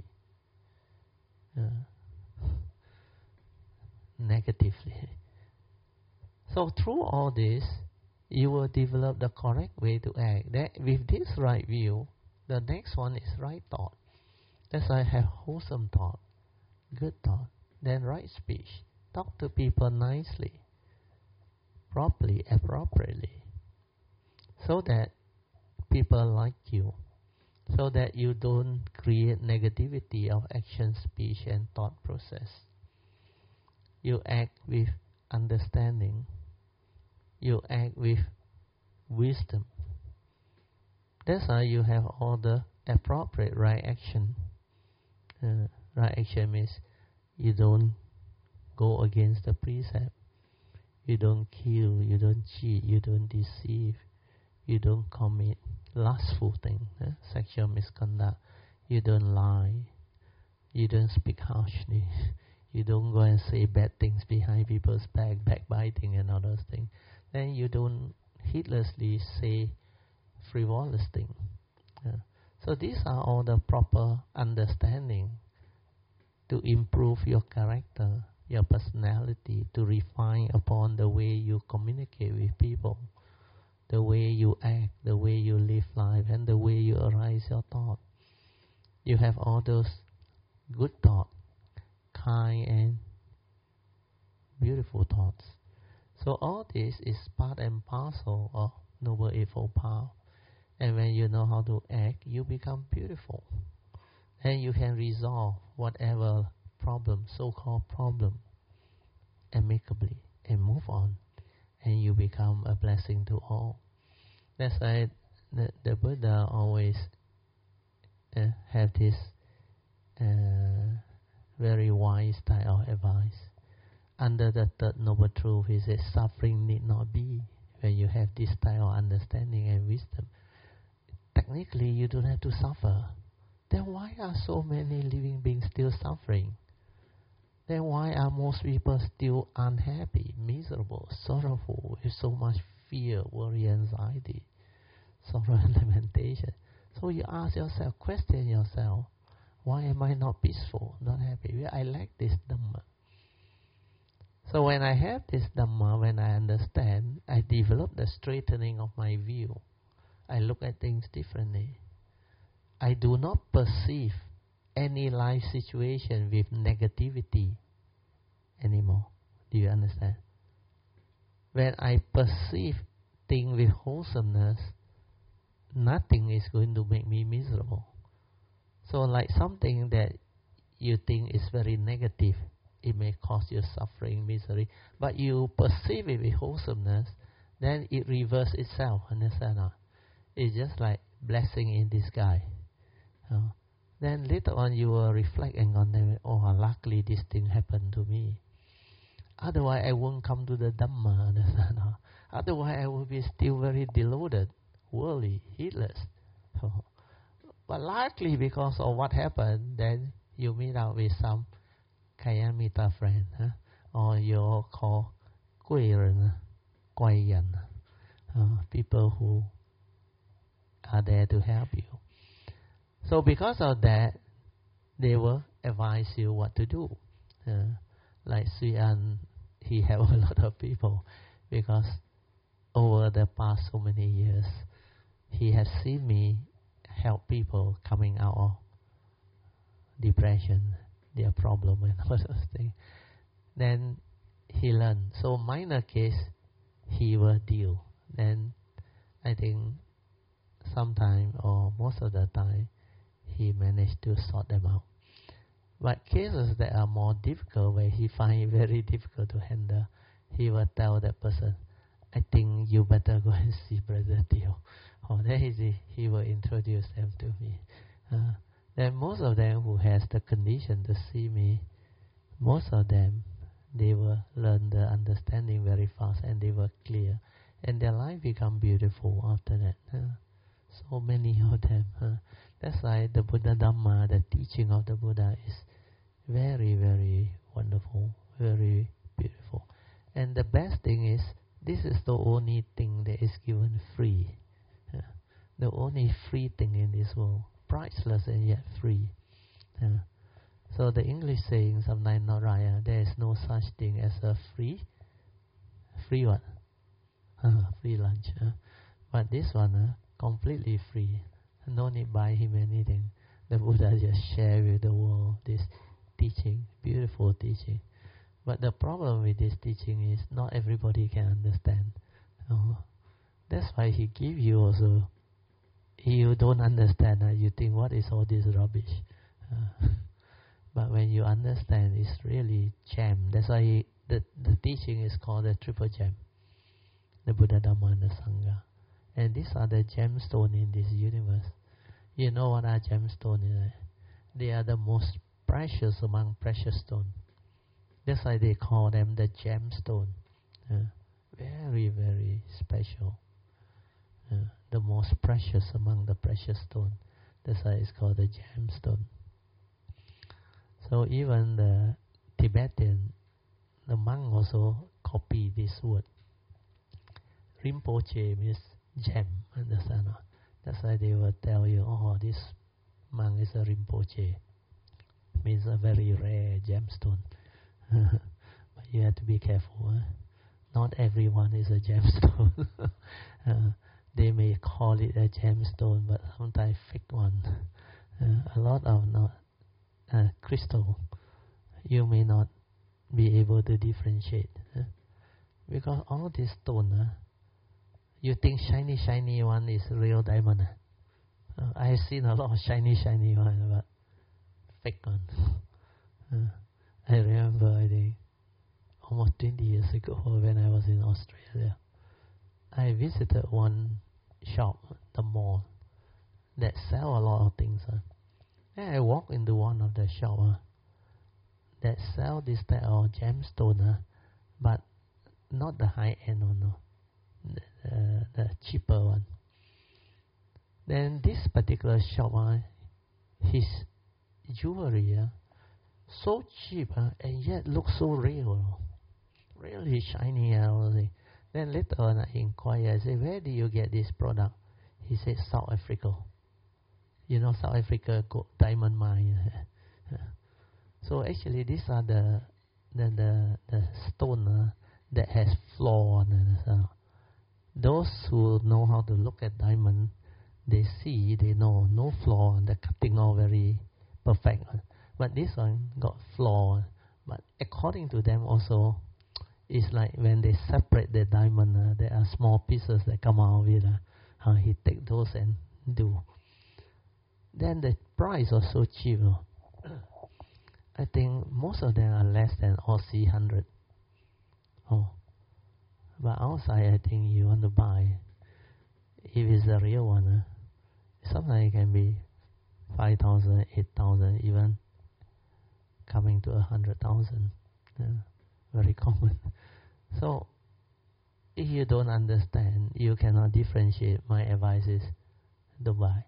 negatively. So through all this, you will develop the correct way to act. That with this right view, the next one is right thought. That's why I have wholesome thought, good thought, then right speech. Talk to people nicely, properly, appropriately, so that people like you, so that you don't create negativity of action, speech, and thought process. You act with understanding. You act with wisdom. That's why you have all the appropriate right action. Right action means you don't go against the precept. You don't kill, you don't cheat, you don't deceive, you don't commit lustful things, sexual misconduct, you don't lie, you don't speak harshly, you don't go and say bad things behind people's back, backbiting and all those things. Then you don't heedlessly say frivolous things. So these are all the proper understanding to improve your character, your personality, to refine upon the way you communicate with people, the way you act, the way you live life, and the way you arise your thought. You have all those good thoughts, kind and beautiful thoughts. So all this is part and parcel of Noble Eightfold Path. And when you know how to act, you become beautiful. And you can resolve whatever problem, so-called problem, amicably and move on. And you become a blessing to all. That's why the Buddha always have this very wise style of advice. Under the third noble truth, he says, suffering need not be. When you have this style of understanding and wisdom, technically you don't have to suffer. Then why are so many living beings still suffering? Then why are most people still unhappy, miserable, sorrowful, with so much fear, worry, anxiety, sorrow and lamentation? So you ask yourself, question yourself, why am I not peaceful, not happy? Well, I lack this Dhamma. So when I have this Dhamma, when I understand, I develop the straightening of my view. I look at things differently. I do not perceive any life situation with negativity anymore. Do you understand? When I perceive things with wholesomeness, nothing is going to make me miserable. So like something that you think is very negative, it may cause you suffering, misery, but you perceive it with wholesomeness, then it reverses itself, understand or not? It's just like blessing in disguise. Then later on you will reflect and wonder, oh, luckily this thing happened to me. Otherwise I won't come to the Dhamma, understand or not? Otherwise I will be still very deluded, worldly, heedless. But likely because of what happened, then you meet up with some Kayamita friend, or you call 贵人, 贵人, people who are there to help you. So because of that, they will advise you what to do. Like Sui An, he helped a lot of people because over the past so many years, he has seen me help people coming out of depression, their problem and all those things. Then he learned. So minor case, he will deal. Then I think sometime or most of the time, he managed to sort them out. But cases that are more difficult, where he finds it very difficult to handle, he will tell that person, I think you better go and see Brother Teo. Or then he will introduce them to me. Then most of them who has the condition to see me, most of them, they will learn the understanding very fast and they were clear. And their life become beautiful after that. So many of them. That's why the Buddha Dhamma, the teaching of the Buddha is very, very wonderful, very beautiful. And the best thing is, this is the only thing that is given free. The only free thing in this world. Priceless and yet free. So the English saying sometimes not right. There is no such thing as a free what? Free lunch. But this one, completely free. No need buy him anything. The Buddha just share with the world this teaching, beautiful teaching. But the problem with this teaching is not everybody can understand. That's why he give you also. You don't understand, you think what is all this rubbish. But when you understand, it's really gem. That's why the teaching is called the triple gem. The Buddha, Dhamma and the Sangha. And these are the gemstones in this universe. You know what are gemstones? They are the most precious among precious stones. That's why they call them the gemstone. Very, very special. The most precious among the precious stone. That's why it's called the gemstone. So even the Tibetan, the monk also copy this word. Rinpoche means gem, understand? That's why they will tell you, this monk is a Rinpoche. Means a very rare gemstone. But you have to be careful. Not everyone is a gemstone. They may call it a gemstone, but sometimes fake one. A lot of not crystal. You may not be able to differentiate. Because all this stone, you think shiny one is real diamond. I have seen a lot of shiny one, but fake one. I remember, I think, almost 20 years ago when I was in Australia, I visited one shop, the mall, that sell a lot of things. And I walked into one of the shop that sell this type of gemstone, but not the high-end one, the cheaper one. Then this particular shop, his jewelry, so cheap and yet looks so real, really shiny and all that. Then later on I inquired, I said, where do you get this product? He said, South Africa. You know, South Africa got diamond mine. So actually these are the stone that has flaw on it. Those who know how to look at diamond, they know no flaw, the cutting all very perfect. But this one got flaw. But according to them also, it's like when they separate the diamond, there are small pieces that come out of it. He take those and do. Then the price was so cheap. I think most of them are less than Aussie 100. But outside, I think you want to buy, if it's a real one, sometimes it can be 5,000, 8,000, even coming to 100,000. Very common. So, if you don't understand, you cannot differentiate. My advice is, don't buy.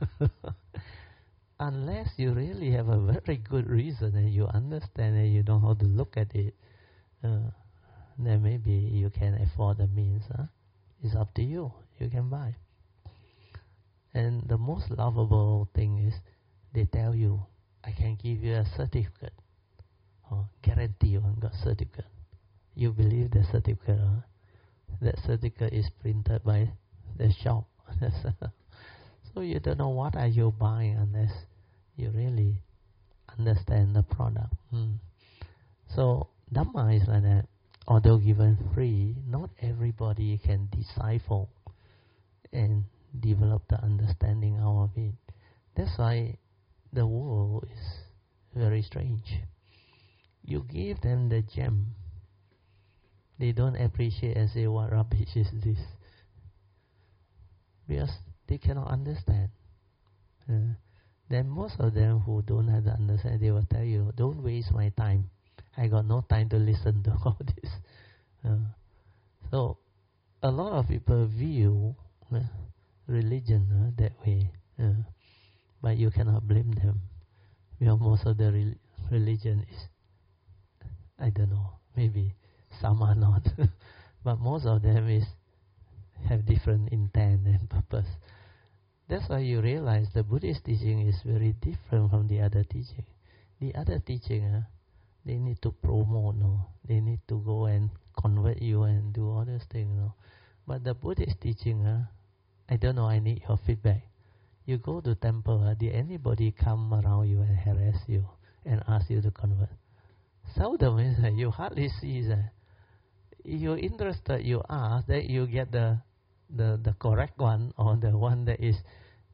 Unless you really have a very good reason and you understand and you know how to look at it, then maybe you can afford the means. It's up to you. You can buy. And the most lovable thing is, they tell you, I can give you a certificate. Guarantee you got certificate. You believe the certificate. That certificate is printed by the shop. So you don't know what are you buying unless you really understand the product. So Dhamma is like that. Although given free, not everybody can decipher and develop the understanding out of it. That's why the world is very strange. You give them the gem, They don't appreciate and say, what rubbish is this? Because they cannot understand. Then most of them who don't have the understanding, they will tell you, don't waste my time. I got no time to listen to all this. So, a lot of people view religion that way. But you cannot blame them. Because most of the religion is, I don't know, maybe some are not. But most of them have different intent and purpose. That's why you realize the Buddhist teaching is very different from the other teaching. The other teaching, they need to promote, they need to go and convert you and do all those things. But the Buddhist teaching, I don't know, I need your feedback. You go to temple, did anybody come around you and harass you and ask you to convert? Seldom, isn't it? You hardly see that. If you're interested, you ask, that you get the correct one, or the one that is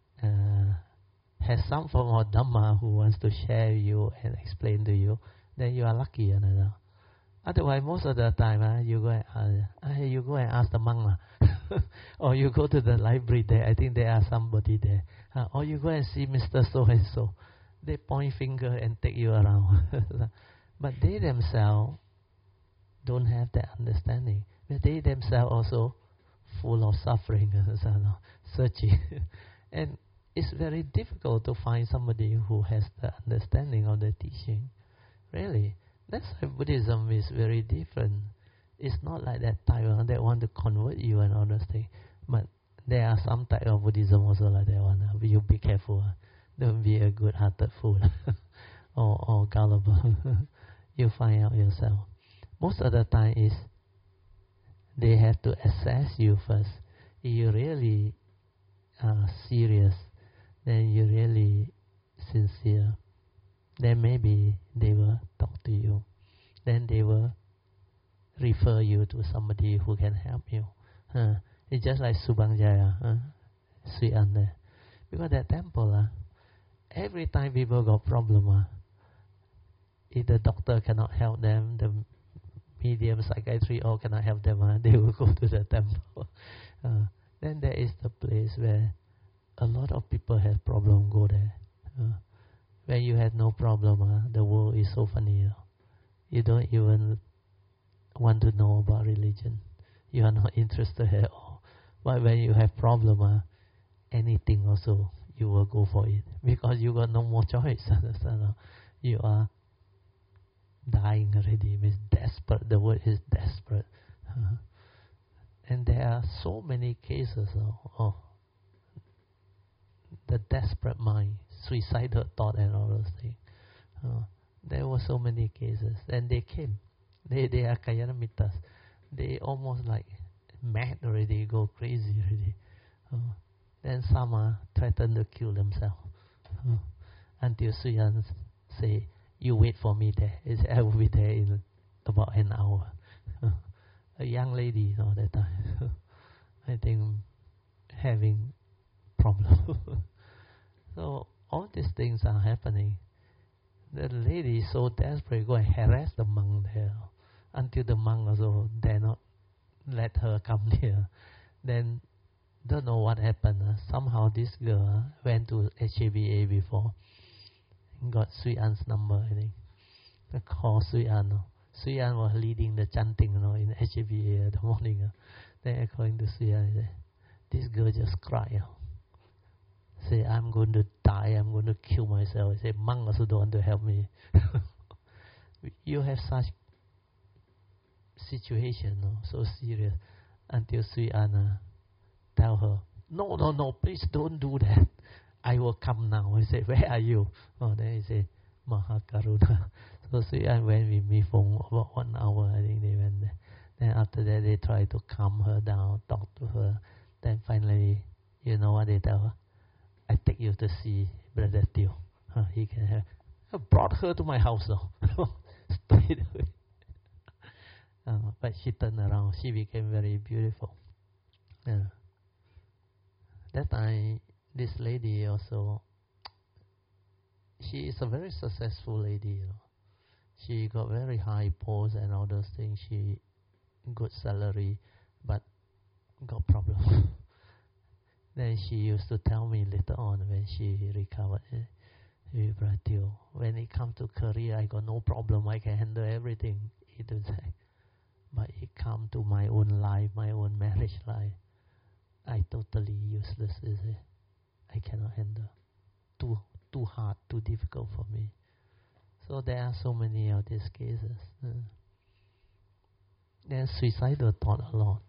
has some form of Dhamma who wants to share you and explain to you, then you are lucky. Otherwise, most of the time, you go and ask the monk, or you go to the library there. I think there are somebody there, or you go and see Mr. So and so. They point finger and take you around, but they themselves don't have that understanding. But they themselves also full of suffering, searching, and it's very difficult to find somebody who has the understanding of the teaching. Really, that's why Buddhism is very different. It's not like that type that want to convert you and all those things. But there are some type of Buddhism also like that one. But you be careful. Don't be a good-hearted fool or gullible. You find out yourself. Most of the time is they have to assess you first. If you really are serious, then you're really sincere, then maybe they will talk to you. Then they will refer you to somebody who can help you. It's just like Subang Jaya, Sri An. Because that temple, every time people got problem, if the doctor cannot help them, the medium psychiatry all cannot help them, they will go to the temple. Then there is the place where a lot of people have problem, go there. When you have no problem, the world is so funny. You don't even want to know about religion. You are not interested at all. But when you have problem, anything also, you will go for it. Because you got no more choice. You are dying already. Means desperate. The word is desperate. And there are so many cases of the desperate mind, suicidal thought and all those things. There were so many cases. And they came. They are Kalyanamitas. They almost like mad already, go crazy already. Then some threatened to kill themselves. Until Suyan say, you wait for me there. He said, I will be there in about an hour. A young lady that time. I think having problem. So all these things are happening. The lady is so desperate, go and harass the monk there. Until the monk also dare not let her come near. Then don't know what happened. Somehow this girl went to HABA before. Got Sui An's number, I think. I called Sui An. Sui An was leading the chanting in HABA in the morning. Then according to Sui An, I said, this girl just cried. Say, I'm going to die, I'm going to kill myself. I said, monk also don't want to help me. You have such situation, so serious, until Sui An tell her, no, please don't do that. I will come now. I said, where are you? Then he said, Mahakaruna. So Sui An went with me for about 1 hour, I think they went there. Then after that, they tried to calm her down, talk to her. Then finally, you know what they tell her? I take you to see Brother Teo. He can have. I brought her to my house straight away. But she turned around. She became very beautiful. That time, this lady also, she is a very successful lady. She got very high post and all those things. She good salary, but got problem. Then she used to tell me later on when she recovered, when it comes to career, I got no problem. I can handle everything. He do say, but it come to my own life, my own marriage life, I totally useless. Is it? I cannot handle. Too hard, too difficult for me. So there are so many of these cases. There's suicidal thought a lot.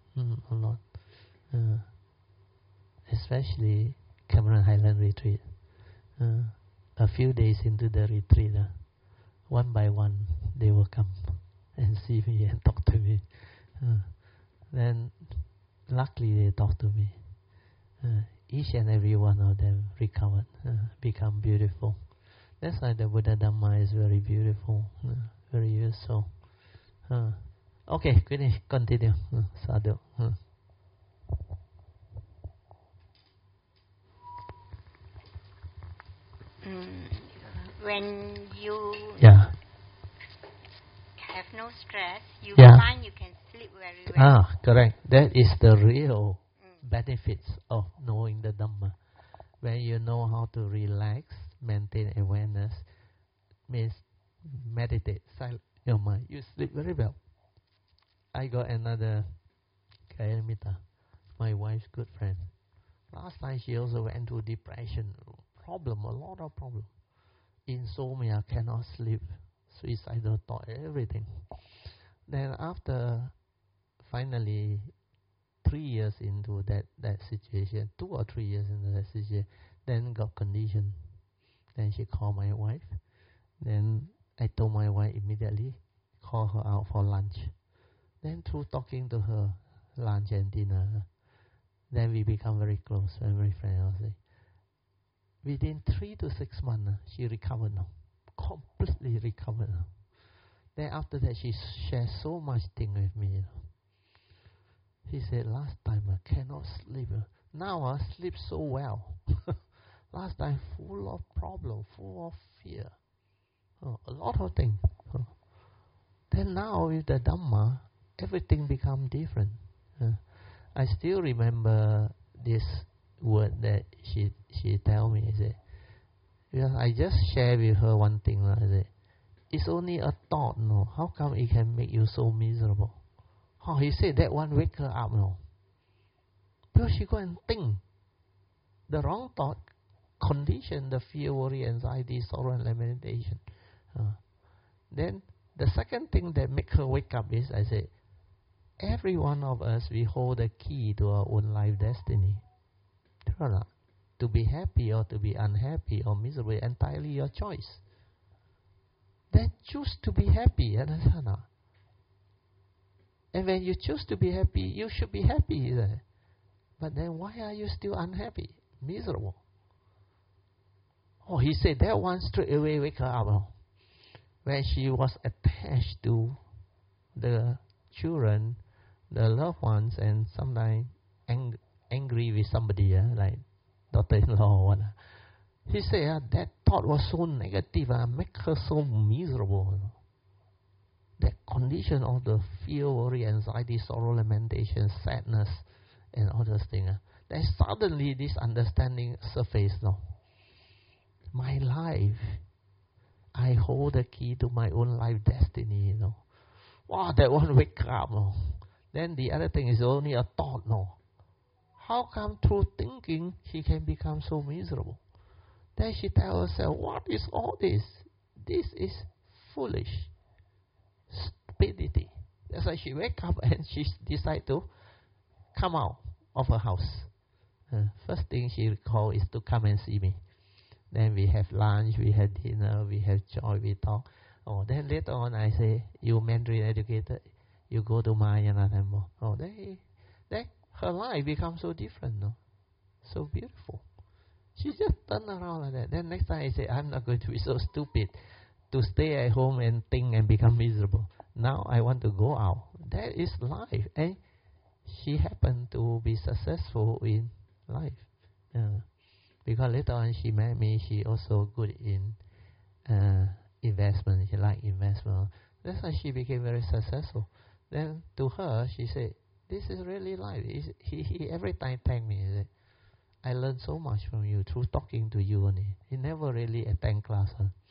Especially Cameron Highland Retreat. A few days into the retreat, one by one they will come and see me and talk to me. Then luckily they talk to me. Each and every one of them recovered, become beautiful. That's why the Buddha Dhamma is very beautiful, very useful. Okay, continue. Sadhu. When you have no stress, you find you can sleep very well. Correct. That is the real benefits of knowing the Dhamma. When you know how to relax, maintain awareness, means meditate, silence your mind, you sleep very well. I got another Kayamita, my wife's good friend. Last time she also went through depression, a lot of problem. Insomnia, cannot sleep, suicidal thought, everything. Then after finally 3 years into that situation, 2 or 3 years into that situation, then got condition. Then she called my wife. Then I told my wife immediately, call her out for lunch. Then through talking to her, lunch and dinner, then we become very close and very friendly. Within 3 to 6 months, she recovered now. Completely recovered now. Then after that, she shared so much thing with me. He said, last time I cannot sleep. Now I sleep so well. Last time full of problem, full of fear. A lot of things. Then now with the Dhamma, everything become different. I still remember this word that she tell me. I said, because I just share with her one thing. I said, it's only a thought, no. How come it can make you so miserable? He said that one wake her up, no. Because she go and think. The wrong thought condition the fear, worry, anxiety, sorrow, and lamentation. Then the second thing that make her wake up is, I said, every one of us, we hold the key to our own life destiny. True or not? To be happy or to be unhappy or miserable, entirely your choice. Then choose to be happy, understand? And when you choose to be happy, you should be happy. But then why are you still unhappy, miserable? He said that one straight away wake her up. When she was attached to the children, the loved ones, and sometimes angry with somebody, like daughter-in-law or what. He said that thought was so negative, make her so miserable. That condition of the fear, worry, anxiety, sorrow, lamentation, sadness, and all those things. Then suddenly this understanding surfaced. My life, I hold the key to my own life destiny. Wow, that one wake up. Then the other thing is only a thought. How come through thinking she can become so miserable? Then she tells herself, what is all this? This is foolish. Stupidity. That's why she wake up and she decide to come out of her house. First thing she called is to come and see me. Then we have lunch, we have dinner, we have joy, we talk. Then later on I say, you Mandarin educated, you go to Mahayana Temple. Then her life becomes so different, so beautiful. She just turned around like that. Then next time I say, I'm not going to be so stupid to stay at home and think and become miserable. Now I want to go out. That is life. And she happened to be successful in life. Because later on she met me, she also good in investment. She liked investment. That's why she became very successful. Then to her, she said, this is really life. He every time thank me. He said, I learned so much from you through talking to you only. He never really attend class.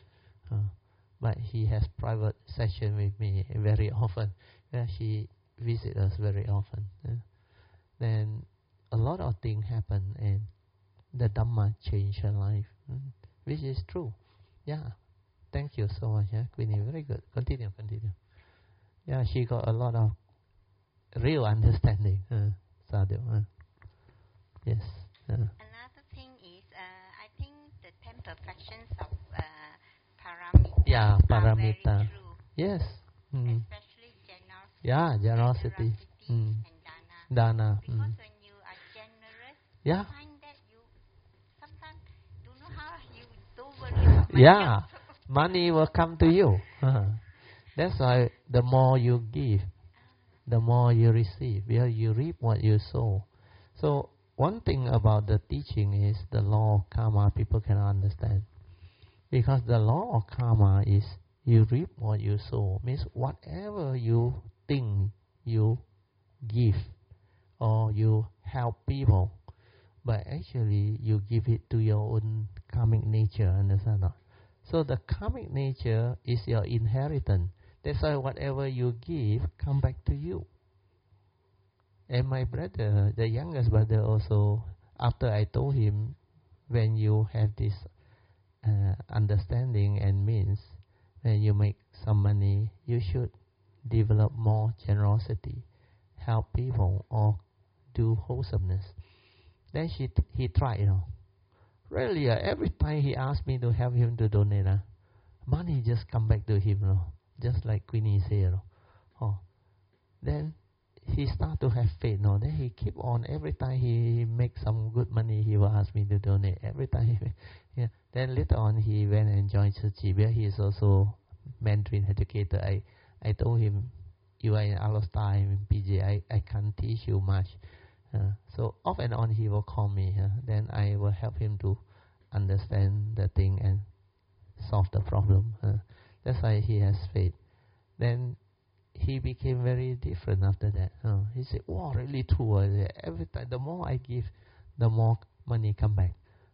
But he has private session with me very often. She visits us very often. Then a lot of things happen and the Dhamma changed her life. Which is true. Yeah. Thank you so much, Queenie. Very good. Continue. Yeah, she got a lot of real understanding. Sadhu. Yes. Another thing is, I think the 10 perfections of paramita Yeah, paramita. are very true. Yes. Especially generosity. Yeah, generosity. And dana. Dana. Because when you are generous, you find that you sometimes don't know how you don't worry about money. Yeah, money will come to you. That's why the more you give, the more you receive. You reap what you sow. So one thing about the teaching is the law of karma people cannot understand. Because the law of karma is you reap what you sow. Means whatever you think you give or you help people, but actually you give it to your own karmic nature, understand not? So the karmic nature is your inheritance. That's why whatever you give come back to you. And my brother, the youngest brother also, after I told him, when you have this understanding and means, when you make some money, you should develop more generosity, help people, or do wholesomeness. Then he tried, Really, every time he asked me to help him to donate, money just come back to him, just like Queenie said. Then he start to have faith, Then he keep on. Every time he make some good money, he will ask me to donate. Every time Then later on, he went and joined Tzu Chi, where he is also Mandarin educator. I told him, you are in Alostar, in PJ, I can't teach you much. So off and on he will call me. Then I will help him to understand the thing and solve the problem. That's why he has faith. Then he became very different after that. He said, wow, really true. Every time, the more I give, the more money come back.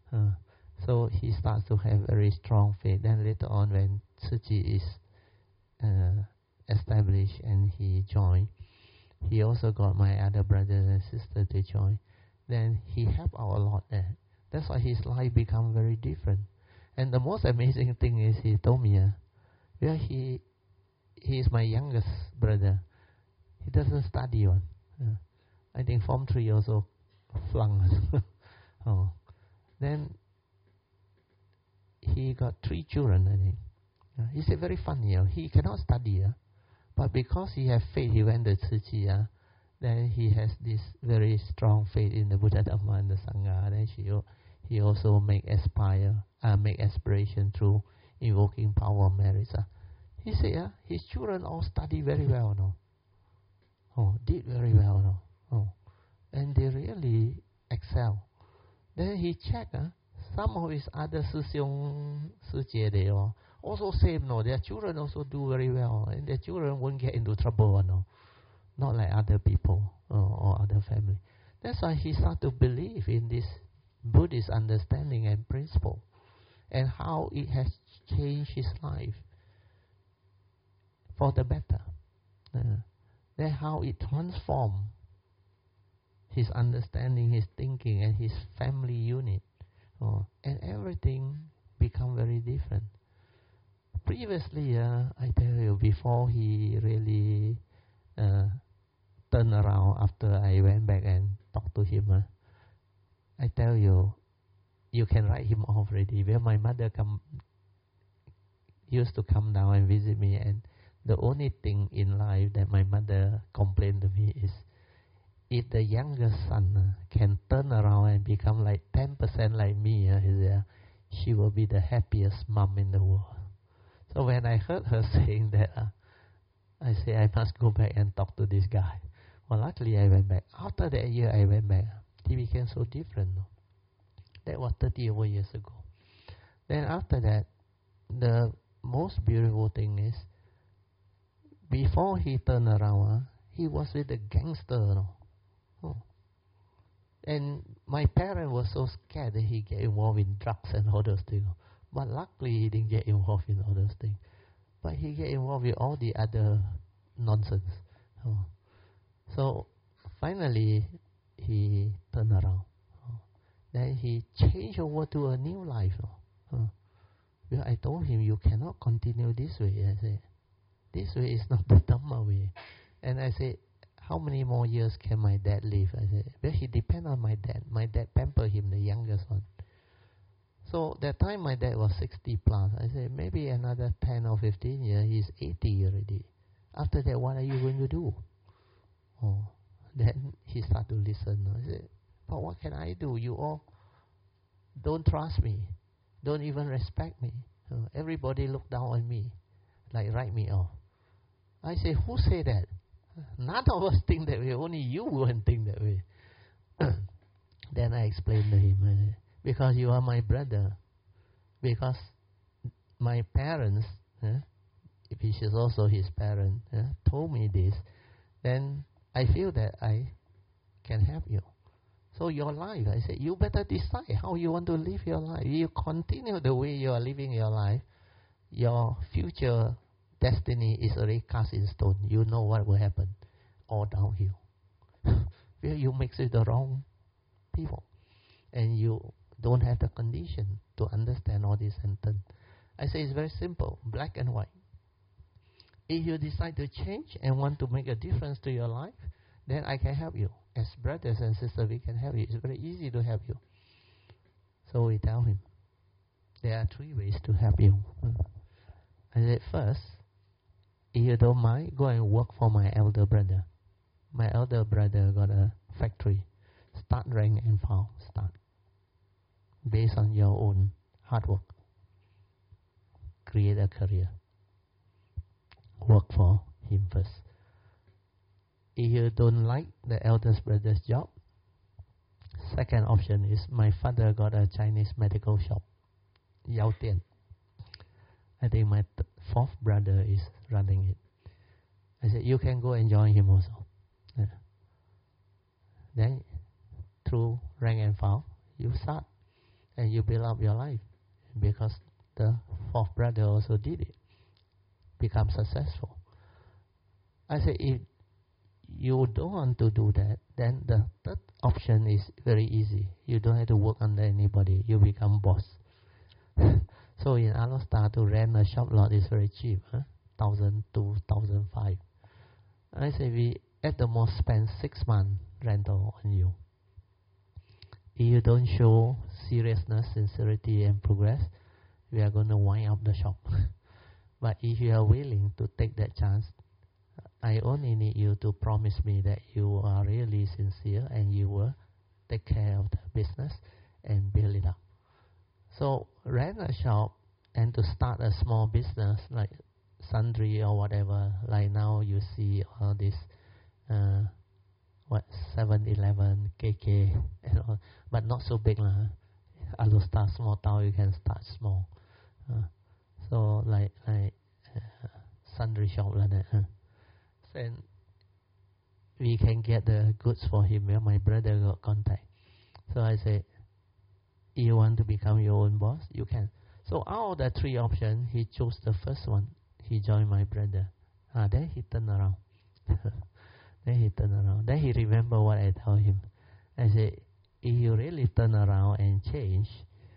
So he starts to have very strong faith. Then later on, when Tzu Chi is established and he joined, he also got my other brothers and sisters to join. Then he helped out a lot there. That's why his life become very different. And the most amazing thing is he told me, he is my youngest brother. He doesn't study on. I think Form 3 also flung us. Then he got 3 children, I think. He said very funny. He cannot study. But because he has faith, he went to Tzu Chi. Then he has this very strong faith in the Buddha Dhamma and the Sangha. Then he also make aspiration through invoking power of merit. He said, his children all study very well, did very well, and they really excel. Then he checked, some of his other Sixiong, Sijie, they also same, their children also do very well, and their children won't get into trouble, not like other people or other family. That's why he started to believe in this Buddhist understanding and principle, and how it has changed his life for the better. Then how it transformed his understanding, his thinking, and his family unit. And everything become very different. Previously, I tell you, before he really turned around after I went back and talked to him, I tell you, you can write him off already. Where my mother used to come down and visit me, and the only thing in life that my mother complained to me is, if the youngest son can turn around and become like 10% like me, she will be the happiest mom in the world. So when I heard her saying that, I said, I must go back and talk to this guy. Well, luckily I went back. After that year I went back, he became so different. That was 30 over years ago. Then after that, the most beautiful thing is, before he turned around, He was with a gangster, no? Oh. And my parents were so scared that he get involved in drugs and all those things. But luckily he didn't get involved in all those things. But he get involved with all the other nonsense. Oh. So finally he turned around. Oh. Then he changed over to a new life. Oh. Well, I told him, you cannot continue this way. I said, this way is not the Dhamma way. And I said, how many more years can my dad live? I said, well, he depends on my dad. My dad pampered him, the youngest one. So that time my dad was 60 plus. I said, maybe another 10 or 15 years, he's 80 already. After that, what are you going to do? Oh, then he started to listen. I said, but what can I do? You all don't trust me. Don't even respect me. Everybody look down on me, like write me off. I say, who say that? None of us think that way. Only you won't think that way. Then I explained to him, because you are my brother. Because my parents, which is also his parent, told me this. Then I feel that I can help you. So your life, I said, you better decide how you want to live your life. If you continue the way you are living your life, your future destiny is already cast in stone. You know what will happen. All downhill. Where you mix with the wrong people. And you don't have the condition to understand all this sentence. I say it's very simple, black and white. If you decide to change and want to make a difference to your life, then I can help you. As brothers and sisters, we can help you. It's very easy to help you. So we tell him, there are 3 ways to help you. I said, first, if you don't mind, go and work for my elder brother. My elder brother got a factory. Start rank and file. Start. Based on your own hard work. Create a career. Work for him first. If you don't like the eldest brother's job, second option is my father got a Chinese medical shop, Yao Tian. I think my 4th brother is running it. I said, you can go and join him also. Yeah. Then, through rank and file, you start and you build up your life. Because the 4th brother also did it. Become successful. I said, if you don't want to do that, then the 3rd option is very easy. You don't have to work under anybody. You become boss. So in Alostar, to rent a shop lot is very cheap. 1,000 to 1,500. I say we at the most spend 6 months rental on you. If you don't show seriousness, sincerity and progress, we are going to wind up the shop. But if you are willing to take that chance, I only need you to promise me that you are really sincere and you will take care of the business and build it up. So rent a shop and to start a small business like Sundry or whatever, like now you see all this 7-Eleven, KK and all, but not so big lah. Alostar small town, you can start small. So like Sundry shop like that. And we can get the goods for him. Yeah, my brother got contact. So I said, you want to become your own boss? You can. So out of the 3 options, he chose the first one. He joined my brother. Then he turned around. Then he remembered what I told him. I said, if you really turn around and change,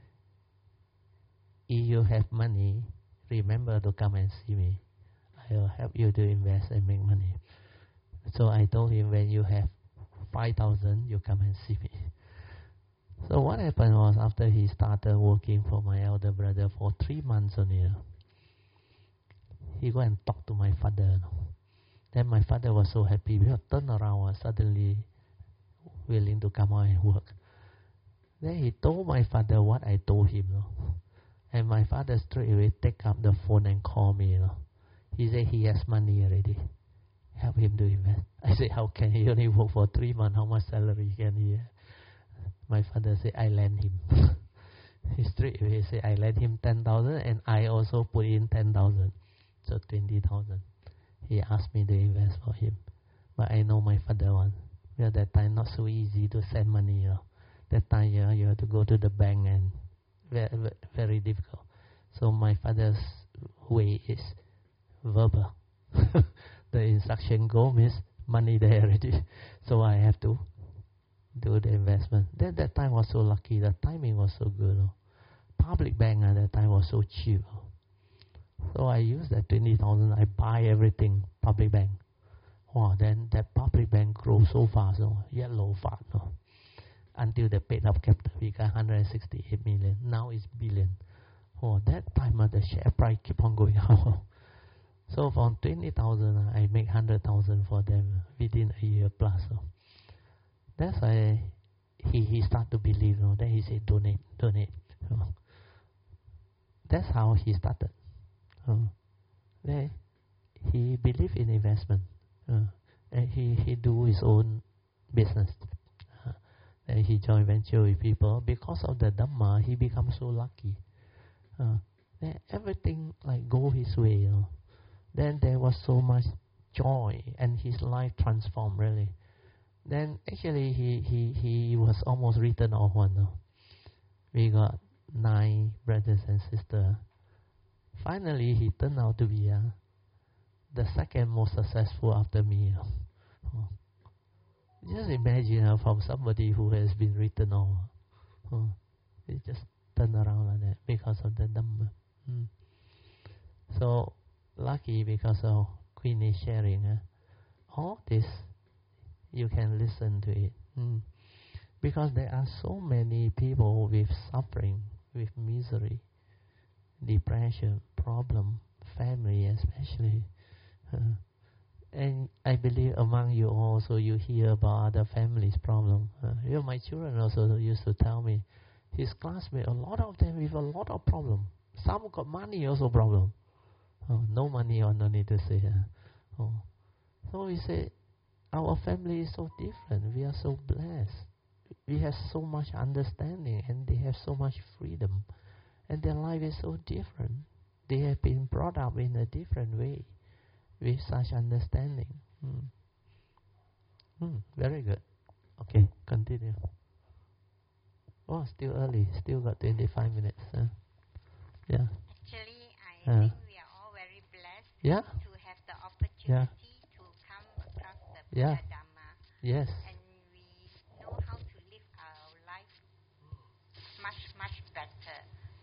if you have money, remember to come and see me. I will help you to invest and make money. So I told him, when you have 5,000, you come and see me. So what happened was, after he started working for my elder brother for 3 months only, he go and talk to my father. Then my father was so happy, because turn around was suddenly willing to come out and work. Then he told my father what I told him. And my father straight away take up the phone and call me. He said he has money already. Help him to invest. I said, how can he only work for 3 months? How much salary can he have? My father said, I lend him. He straight away said, I lend him 10,000 and I also put in 10,000. So 20,000. He asked me to invest for him. But I know my father one. At that time, not so easy to send money. That time, you have to go to the bank and very, very difficult. So my father's way is verbal. The instruction go means money there already. So I have to do the investment. Then that time was so lucky. The timing was so good. Public bank at that time was so cheap. So I used that 20,000. I buy everything public bank. Wow, then that public bank grows so fast, yellow fast, until they paid up capital. We got 168 million. Now it's billion. Oh, that time the share price keep on going up. So from 20,000, I make 100,000 for them within a year plus. That's why he start to believe. Then he said, donate. That's how he started. Then he believed in investment. And he do his own business. And he joined venture with people. Because of the Dhamma, he becomes so lucky. Then everything like go his way. Then there was so much joy, and his life transformed really. Then actually he was almost written off one. We got 9 brothers and sisters. Finally, he turned out to be the second most successful after me. Just imagine from somebody who has been written off. It just turned around like that because of the Dhamma. So lucky because of Queen is sharing all this. You can listen to it. Because there are so many people with suffering, with misery, depression, problem, family especially. And I believe among you also you hear about other families' problem. My children also used to tell me, his classmates, a lot of them with a lot of problem. Some got money also problem. No money or no need to say. So we say, our family is so different. We are so blessed. We have so much understanding, and they have so much freedom. And their life is so different. They have been brought up in a different way with such understanding. Very good. Okay, continue. Oh, still early. Still got 25 minutes. Yeah. Actually, I think we are all very blessed to have the opportunity to come across the Buddha Dhamma. Yes. And we know how to live our life much, much better.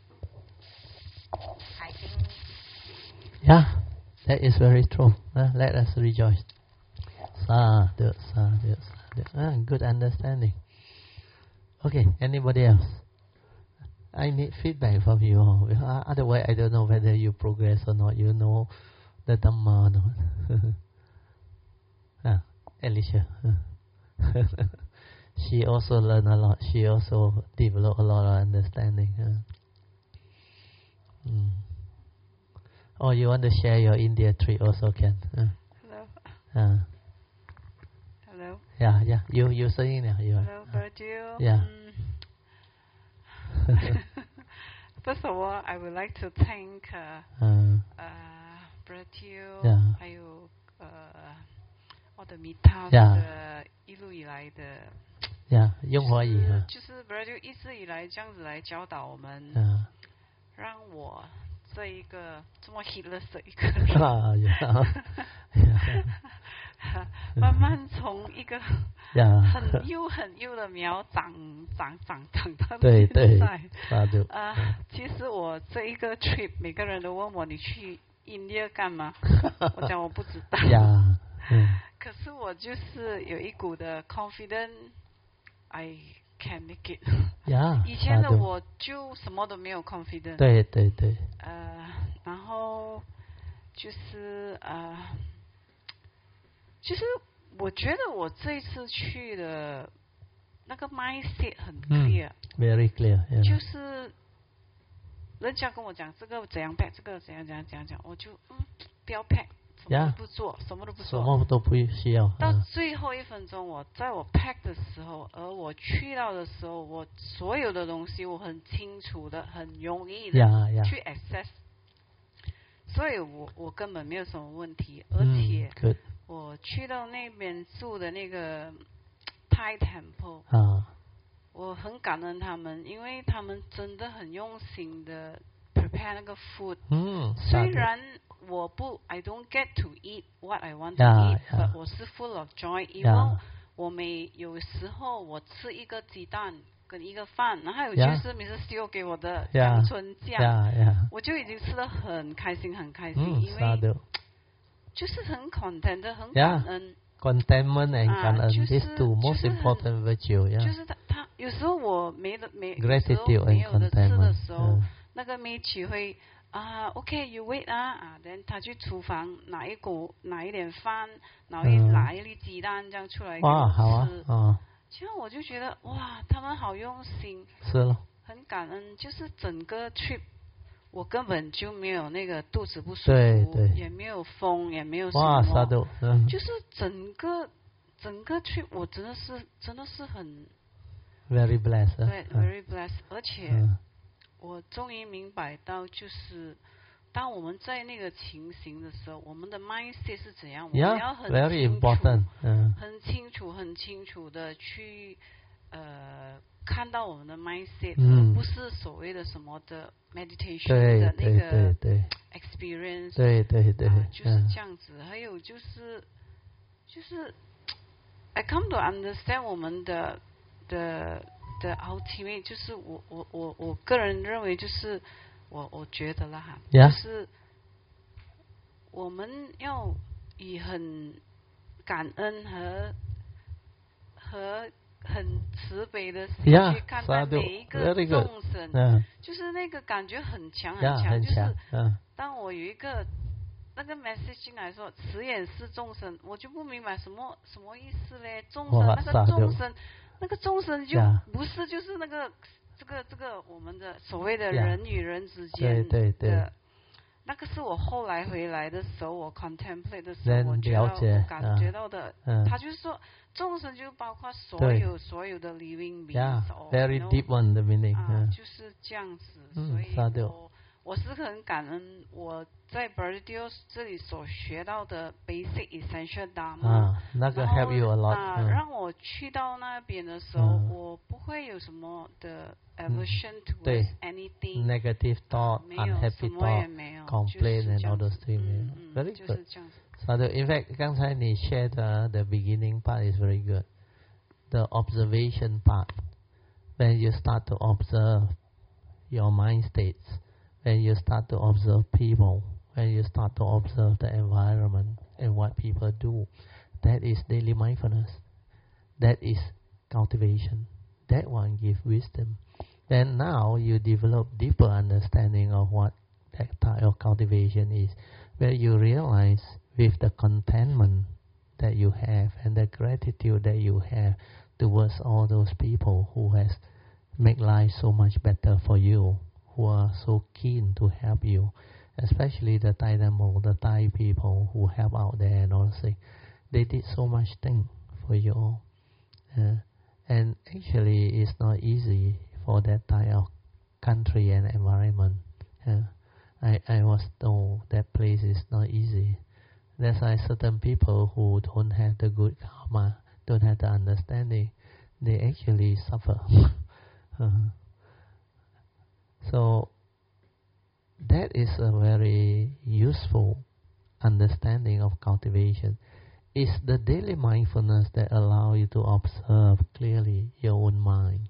I think. Yeah, that is very true. Let us rejoice. Sadhu, sadhu, sadhu. Good understanding. Okay, anybody else? I need feedback from you all. Otherwise, I don't know whether you progress or not. You know the Dhamma or not. Alicia. She also learned a lot. She also developed a lot of understanding. Oh, you want to share your India trip also can. Hello. Hello. Yeah. You saying now. Hello, Virgil. Yeah. First of all, I would like to thank Virgil 还有我的米塔的一路以来的用华语就是 Virgil 一直以来这样子来教导我们，让我这一个这么 heedless 的一个人，慢慢从一个很幼的苗长到现在。其实我这一个 trip， 每个人都问我你去 India 干嘛？我讲我不知道。可是我就是有一股的 confidence，I can make it。以前的我就什么都没有 confidence。 对。 然后就是我觉得我这一次去的那个 mindset 很 clear，very clear。 就是人家跟我讲这个怎样 pack， 这个怎样讲，我就不要 pack， 什么都不做，什么都不需要。 到最后1分钟，在我 pack 的时候，而我去到的时候，我所有的东西我很清楚的、很容易的去 access， 所以我根本没有什么问题，而且我去到那边住的那个 Thai Temple， 我很感恩他们，因为他们真的很用心的 prepare 那个 food。虽然我不 I don't get to eat what I want to eat，but 我是 full of joy， 因为我有时候我吃一个鸡蛋跟一个饭，然后还有就是 Mr. Steele 给我的阳春酱，我就已经吃得很开心，因为就是很 content， 很感恩。 Contentment and 感恩 these two most important virtue。 就是他有时候我没有的吃的时候，那个妹曲会OK you wait then 他去厨房拿一点饭，然后拿一粒鸡蛋这样出来给我吃。这样我就觉得哇，他们好用心， 是咯， 很感恩。就是整个 trip， 我根本就没有那个肚子不舒服，也没有风，也没有什么，就是整个 trip 我真的是很 very blessed， 对 very blessed， 而且我终于明白到，就是当我们在那个情形的时候，我们的 mindset 是怎样，我们要很清楚的去看到我们的 mindset， 不是所谓的什么的 meditation 的那个 experience， 就是这样子。还有就是 I come to understand 我们的 ultimate， 就是我个人认为就是我觉得啦哈，就是我们要以很感恩和很慈悲的心去看待每一个众生，就是那个感觉很强，就是当我有一个那个 message 进来说慈眼视众生，我就不明白什么意思嘞？众生那个众生就不是就是那个这个我们的所谓的人与人之间的。那个是我后来回来的时候，我 contemplate 的时候，我感觉到的，他就是说众生就包括所有的 living beings，very deep one the meaning， 就是这样子，所以我是很感恩我在 Berdios 这里所学到的 basic essential dharma， 那个 help you a lot， 让我去到那边的时候，我不会有什么的 aversion towards anything， negative thought， unhappy thought，complaint and all those things， very good。So in fact， 刚才你 share the beginning part is very good， the observation part when you start to observe your mind states。When you start to observe people, when you start to observe the environment and what people do, that is daily mindfulness. That is cultivation. That one gives wisdom. Then now you develop deeper understanding of what that type of cultivation is, where you realize with the contentment that you have and the gratitude that you have towards all those people who has made life so much better for you.Who are so keen to help you, especially the Thai Tamil, the Thai people who help out there and all that. They did so much thing for you all. And actually it's not easy for that type of country and environment. I was told that place is not easy. That's why certain people who don't have the good karma, don't have the understanding, they actually suffer. So that is a very useful understanding of cultivation. It's the daily mindfulness that allow you to observe clearly your own mind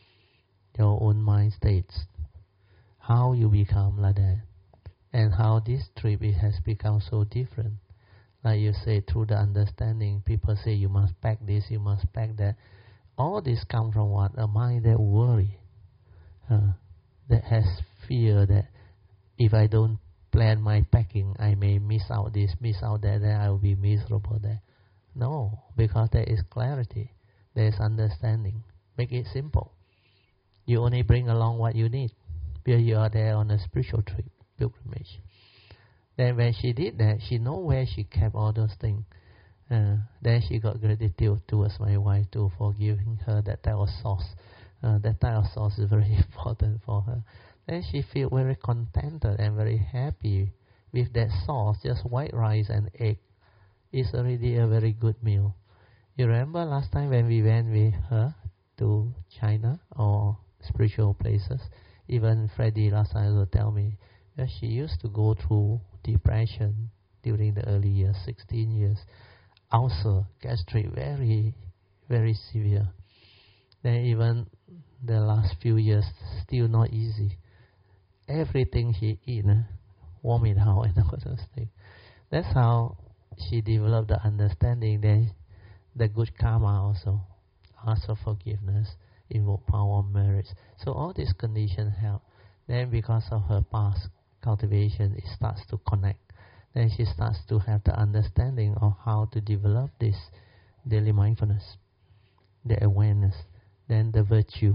states, how you become like that, and how this trip it has become so different. Like you say, through the understanding, people say you must pack this, you must pack that. All this come from what? A mind that worry. That has fear that if I don't plan my packing, I may miss out this, miss out that, then I will be miserable there. No, because there is clarity, there is understanding. Make it simple. You only bring along what you need, because you are there on a spiritual trip, pilgrimage. Then when she did that, she know where she kept all those things. Then she got gratitude towards my wife too for giving her that type of sauce. That type of sauce is very important for her. Then she feel very contented and very happy with that sauce, just white rice and egg. is already a very good meal. You remember last time when we went with her to China or spiritual places? Even Freddie last time will tell me that she used to go through depression during the early years, 16 years. Ulcer, gastric, very, very severe. Then even the last few years, still not easy. Everything she eat, warm it out and all those things. That's how she developed the understanding, then the good karma also. Ask for forgiveness, invoke power of merit. So all these conditions help. Then because of her past cultivation, it starts to connect. Then she starts to have the understanding of how to develop this daily mindfulness, the awareness, then the virtue.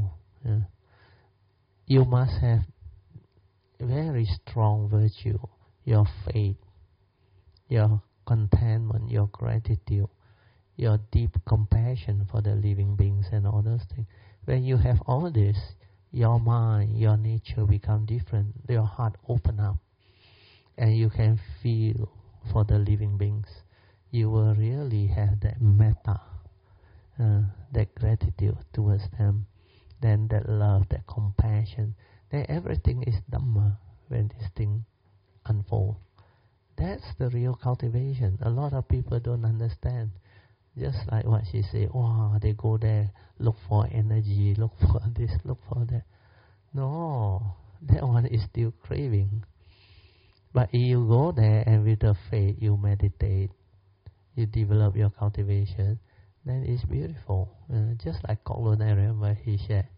You must have very strong virtue, your faith, your contentment, your gratitude, your deep compassion for the living beings and all those things. When you have all this, your mind, your nature become different. Your heart open up, and you can feel for the living beings. You will really have that metta, that gratitude towards them, then that love, that compassion. Then everything is Dhamma when this thing unfolds. That's the real cultivation. A lot of people don't understand. Just like what she said, wow, they go there, look for energy, look for this, look for that. No, that one is still craving. But if you go there and with the faith, you meditate, you develop your cultivation, then it's beautiful. Just like Kok Lun, I remember he said,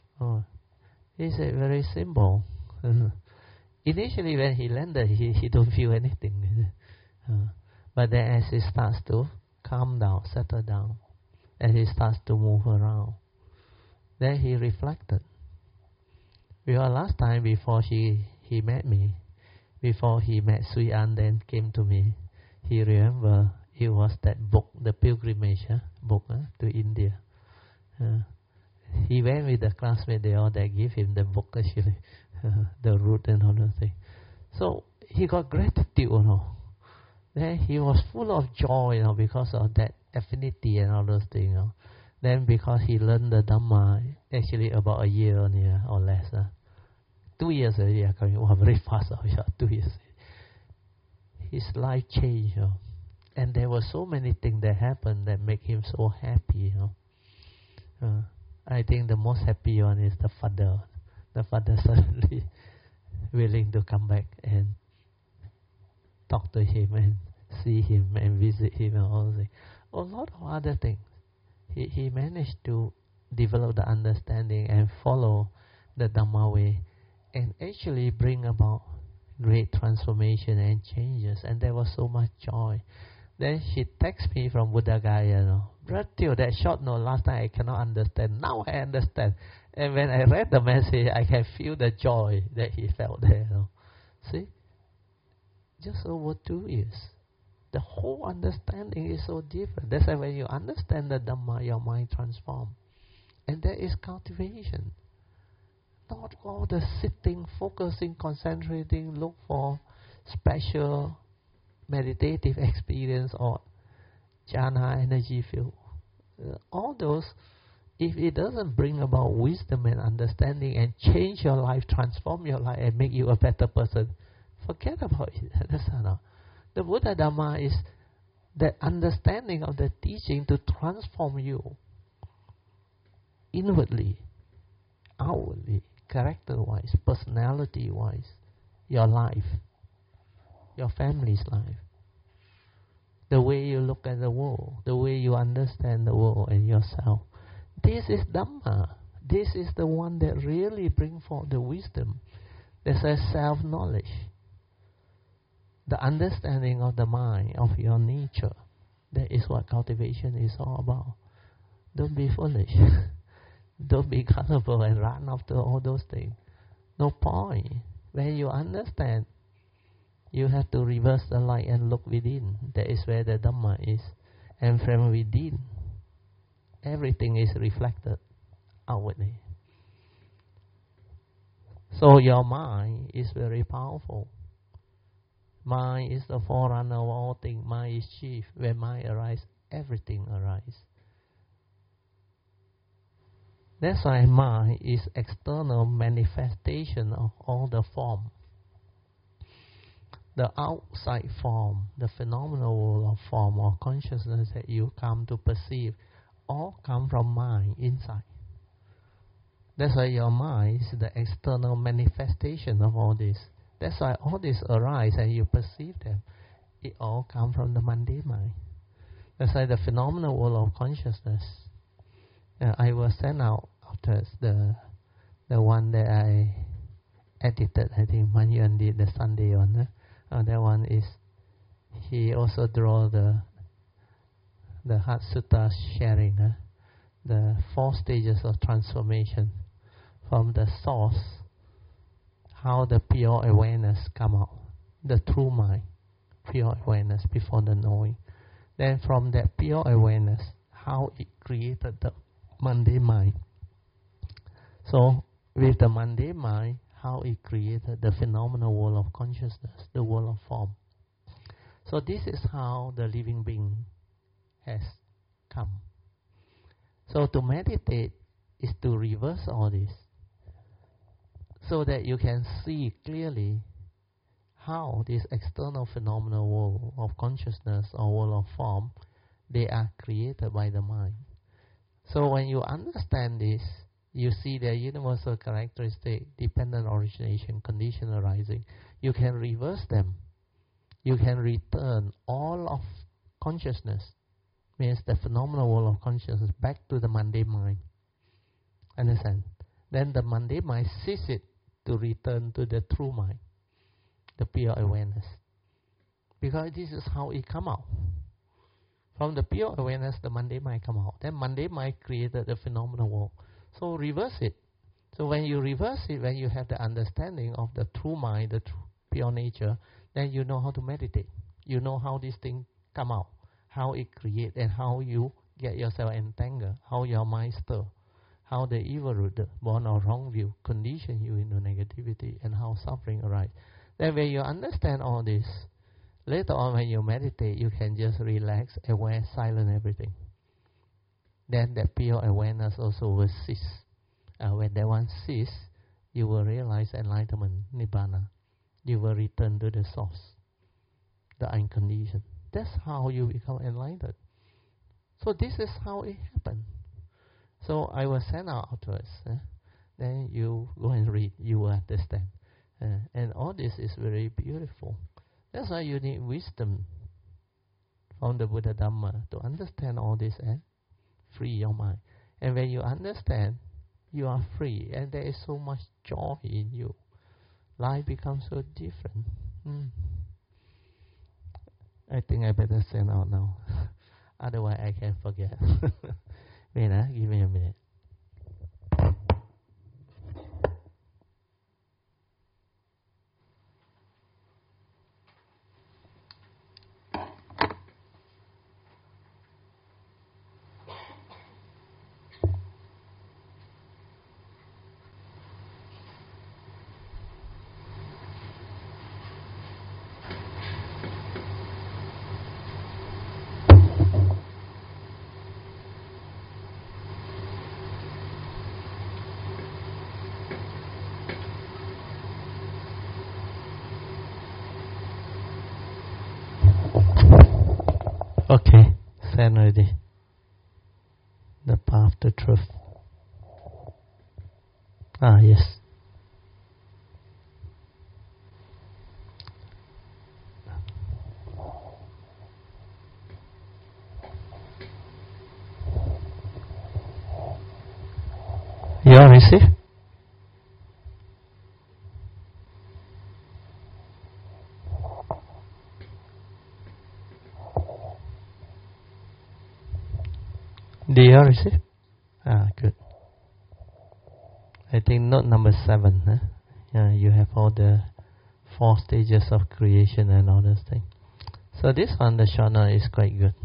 he said very simple. Initially when he landed, he don't feel anything. But then as he starts to calm down, settle down, and he starts to move around, then he reflected. Because last time before he met me, before he met Sui An, then came to me, he remember it was that book, the pilgrimage book to India. He went with the classmate, they all they give him the book actually, the route and all those things. So he got gratitude, Then he was full of joy, because of that affinity and all those things. Then because he learned the Dhamma, actually about a year only, or less. 2 years already, very fast. 2 years. His life changed, and there were so many things that happened that make him so happy. I think the most happy one is the father. The father suddenly willing to come back and talk to him and see him and visit him and all things. A lot of other things. He managed to develop the understanding and follow the Dhamma way and actually bring about great transformation and changes, and there was so much joy. Then she texted me from Buddha Gaya, Brother, that short note last time I cannot understand, now I understand. And when I read the message, I can feel the joy that he felt there. See? Just over 2 years. The whole understanding is so different. That's why when you understand the Dhamma, your mind transforms. And that is cultivation. Not all the sitting, focusing, concentrating, look for special meditative experience or jhana energy field. All those, if it doesn't bring about wisdom and understanding and change your life, transform your life and make you a better person, forget about it. That's not. The Buddha Dhamma is the understanding of the teaching to transform you inwardly, outwardly, character-wise, personality-wise, your life, your family's life, the way you look at the world, the way you understand the world and yourself. This is Dhamma. This is the one that really brings forth the wisdom. There's a self-knowledge. The understanding of the mind, of your nature. That is what cultivation is all about. Don't be foolish. Don't be gullible and run after all those things. No point. When you understand, you have to reverse the light and look within. That is where the Dhamma is. And from within, everything is reflected outwardly. So your mind is very powerful. Mind is the forerunner of all things. Mind is chief. When mind arises, everything arises. That's why mind is external manifestation of all the form. The outside form, the phenomenal world of form or consciousness that you come to perceive, all come from mind inside. That's why your mind is the external manifestation of all this. That's why all this arise and you perceive them. It all comes from the mundane mind. That's why the phenomenal world of consciousness. I will send out after the one that I edited. I think Manyan did the Sunday one. That one is he also draw the Heart Sutta sharing the 4 stages of transformation from the source. How the pure awareness come out, the true mind, pure awareness before the knowing. Then from that pure awareness, how it created the mundane mind. So with the mundane mind, how it created the phenomenal world of consciousness, the world of form. So this is how the living being has come. So to meditate is to reverse all this, so that you can see clearly how this external phenomenal world of consciousness or world of form, they are created by the mind. So when you understand this, you see their universal characteristic, dependent origination, condition arising. You can reverse them. You can return all of consciousness, means the phenomenal world of consciousness, back to the mundane mind. Understand? Then the mundane mind sees it to return to the true mind, the pure awareness. Because this is how it come out. From the pure awareness, the mundane mind come out. Then mundane mind created the phenomenal world. So reverse it. So when you reverse it, when you have the understanding of the true mind, the true pure nature, then you know how to meditate. You know how this thing come out, how it create, and how you get yourself entangled, how your mind stir, how the evil root, the born or wrong view, condition you into negativity, and how suffering arises. Then when you understand all this, later on when you meditate, you can just relax, aware, silent everything. Then that pure awareness also will cease. When that one cease, you will realize enlightenment, Nibbana. You will return to the source, the unconditioned. That's how you become enlightened. So this is how it happened. So I will send out afterwards. Then you go and read, you will understand. And all this is very beautiful. That's why you need wisdom from the Buddha Dhamma to understand all this and free your mind. And when you understand, you are free, and there is so much joy in you. Life becomes so different. I think I better send out now. Otherwise I can forget. Wait, give me a minute. Okay, send already. The path to truth. Yes. You all receive? Do you all receive? Good. I think note number 7. You have all the 4 stages of creation and all those things. So this one, the short note, is quite good.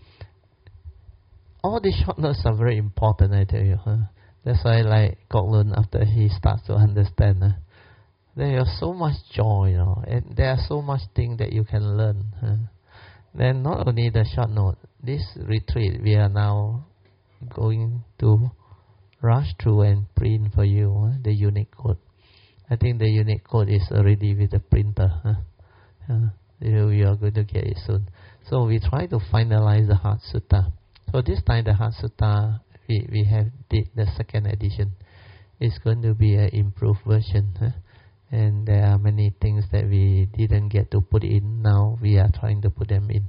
All these short notes are very important, I tell you. That's why, like Kok Lun, after he starts to understand, There is so much joy, and there are so much things that you can learn. Then not only the short note, this retreat we are now going to rush through and print for you the unique code. I think the unique code is already with the printer. We are going to get it soon. So we try to finalize the Heart Sutta. So this time the Heart Sutta we have did the second edition. It's going to be an improved version. And there are many things that we didn't get to put in. Now we are trying to put them in.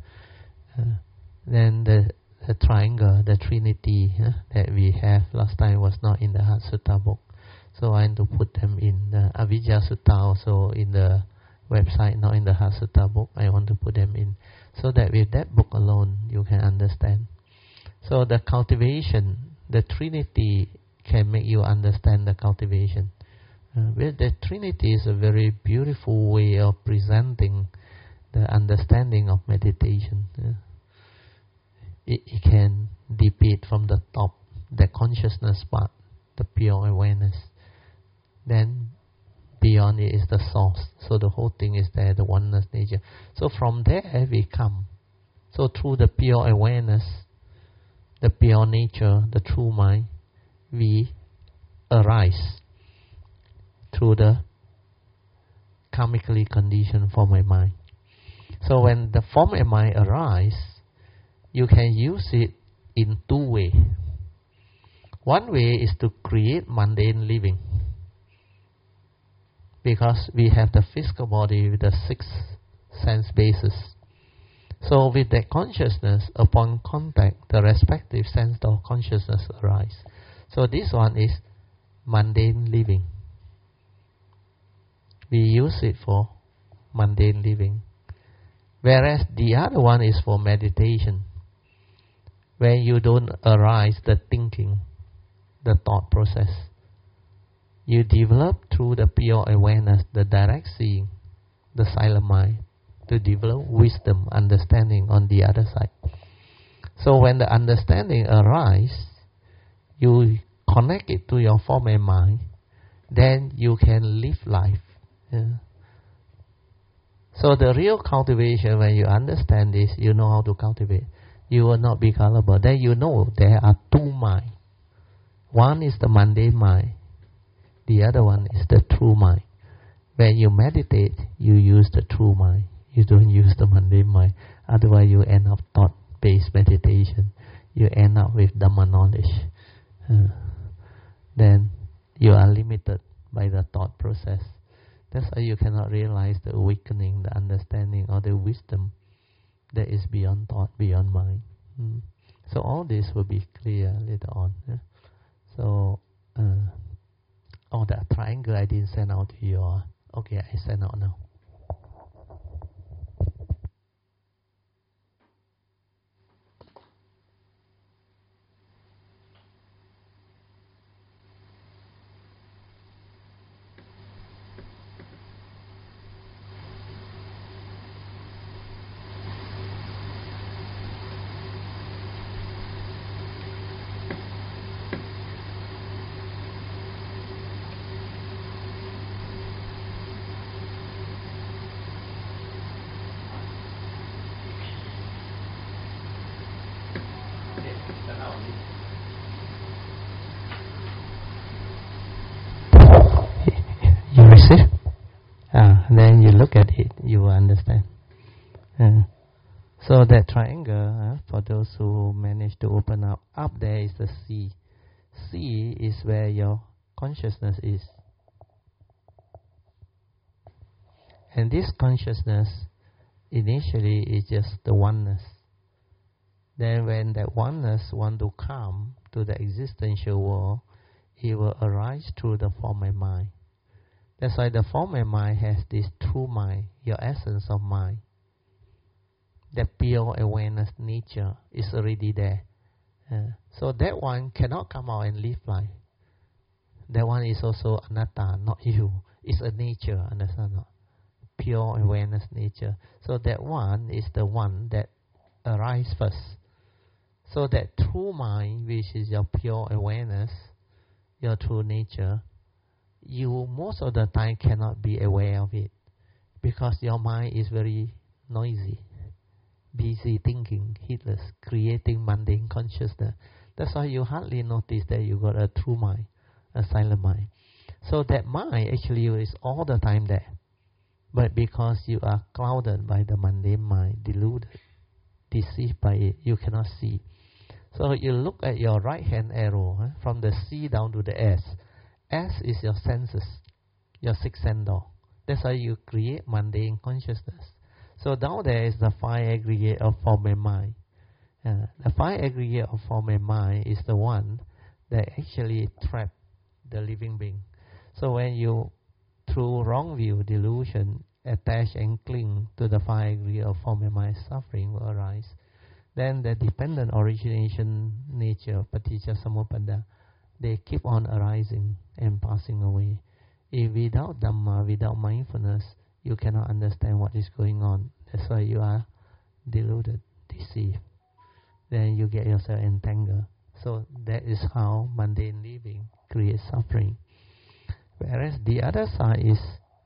Then the triangle, the Trinity that we have last time was not in the Heart Sutta book. So I want to put them in the Avijja Sutta also in the website, not in the Heart Sutta book. I want to put them in so that with that book alone you can understand. So the cultivation, the Trinity can make you understand the cultivation. Well, the Trinity is a very beautiful way of presenting the understanding of meditation. It can depict from the top, the consciousness part, the pure awareness. Then beyond it is the source. So the whole thing is there, the oneness nature. So from there we come. So through the pure awareness, the pure nature, the true mind, we arise through the karmically conditioned form and mind. So when the form and mind arise, you can use it in two ways. One way is to create mundane living, because we have the physical body with the 6 sense bases. So with that consciousness, upon contact, the respective sense of consciousness arise. So this one is mundane living. We use it for mundane living. Whereas the other one is for meditation, where you don't arise the thinking, the thought process. You develop through the pure awareness, the direct seeing, the silent mind, to develop wisdom, understanding on the other side. So when the understanding arises, you connect it to your form and mind, then you can live life. So the real cultivation, when you understand this, you know how to cultivate. You will not be gullible. Then you know there are two minds. One is the mundane mind. The other one is the true mind. When you meditate, you use the true mind. You don't use the mundane mind. Otherwise you end up thought-based meditation. You end up with Dhamma knowledge. Then you are limited by the thought process. That's why you cannot realize the awakening, the understanding, or the wisdom that is beyond thought, beyond mind. So all this will be clear later on. So, that triangle I didn't send out to you. Okay, I send out now. You receive? Then you look at it, you will understand. So that triangle, for those who manage to open up there is the C. C is where your consciousness is. And this consciousness initially is just the oneness. Then when that oneness want to come to the existential world, it will arise through the form and mind. That's why the form and mind has this true mind, your essence of mind. The pure awareness nature is already there. So that one cannot come out and live life. That one is also anatta, not you. It's a nature, understand not? Pure awareness nature. So that one is the one that arises first. So that true mind, which is your pure awareness, your true nature, you most of the time cannot be aware of it because your mind is very noisy, busy thinking, heedless, creating mundane consciousness. That's why you hardly notice that you got a true mind, a silent mind. So that mind actually is all the time there. But because you are clouded by the mundane mind, deluded, deceived by it, you cannot see. So you look at your right hand arrow, from the C down to the S. S is your senses, your sixth sense door. That's how you create mundane consciousness. So down there is the five aggregate of form and mind. The five aggregate of form and mind is the one that actually trap the living being. So when you, through wrong view, delusion, attach and cling to the five aggregate of form and mind, suffering will arise. Then the dependent origination nature, paticca samuppada, they keep on arising and passing away. If without Dhamma, without mindfulness, you cannot understand what is going on. That's why you are deluded, deceived. Then you get yourself entangled. So that is how mundane living creates suffering. Whereas the other side is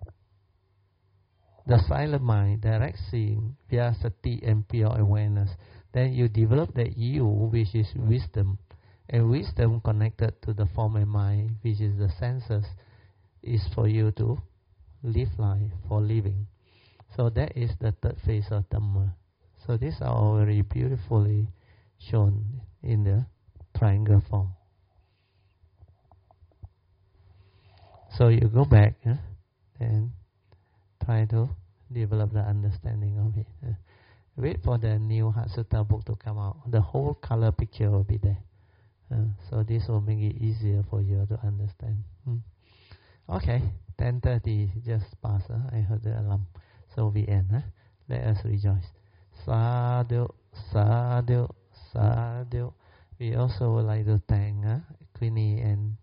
the silent mind, direct seeing, via sati and pure awareness. Then you develop that you, which is wisdom. And wisdom connected to the form and mind, which is the senses, is for you to live life, for living. So that is the third phase of Dhamma. So these are all very beautifully shown in the triangle form. So you go back and try to develop the understanding of it. Wait for the new Heart Sutta book to come out. The whole color picture will be there. So this will make it easier for you to understand. Okay, 10:30 just passed. I heard the alarm. So we end. Let us rejoice. Sadhu, sadhu, sadhu. We also would like to thank Queenie and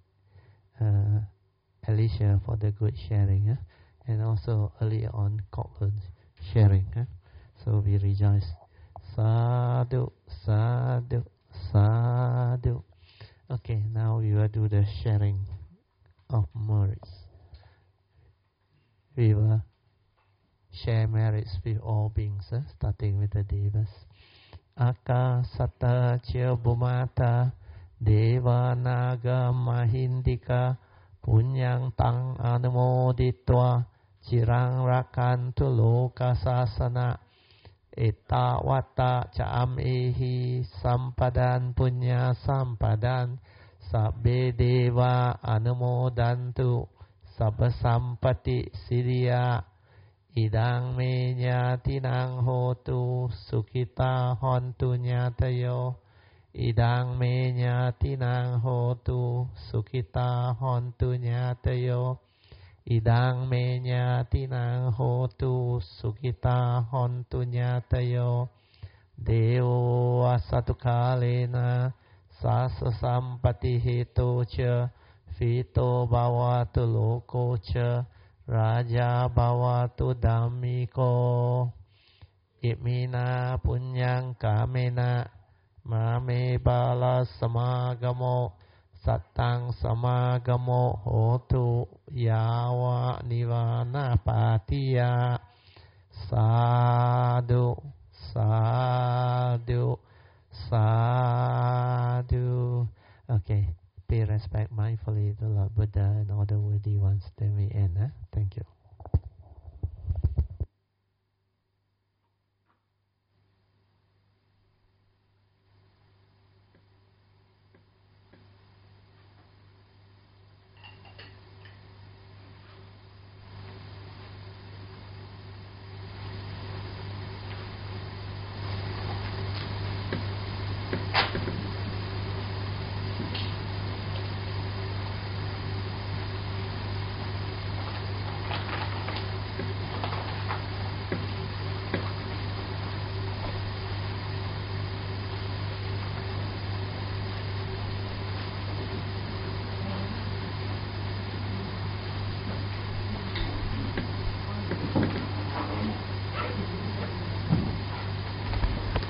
Alicia for the good sharing. And also earlier on Cochrane's sharing. So we rejoice. Sadhu, sadhu, sadhu. Okay, now we will do the sharing of merits. We will share merits with all beings, starting with the devas. Akasata Chya Bhumata Deva Naga Mahindika Punyang Tang Anumoditva Chirang Rakantu Loka Sasana Etta Vata Cham Ehi Sampadan Punya Sampadan Sabbe Deva Anumodantu Sabba Sampati Siriya Idang me nyatinang hotu Sukita hontu nyatayo Idang me nyatinang hotu Sukita hontu nyatayo Idang me nyatinang hotu Sukita hontu nyatayo Devo asatukalena Sasa sampati hito cha Fito bhavatu loko cha Raja bhavatu dhammiko Imina punyang kamena Mame bala samagamo Sattang samagamo hotu Yawa nivana patiya Sadhu, sadhu, sadhu. Okay, pay respect mindfully to Lord Buddha and all the worthy ones. Then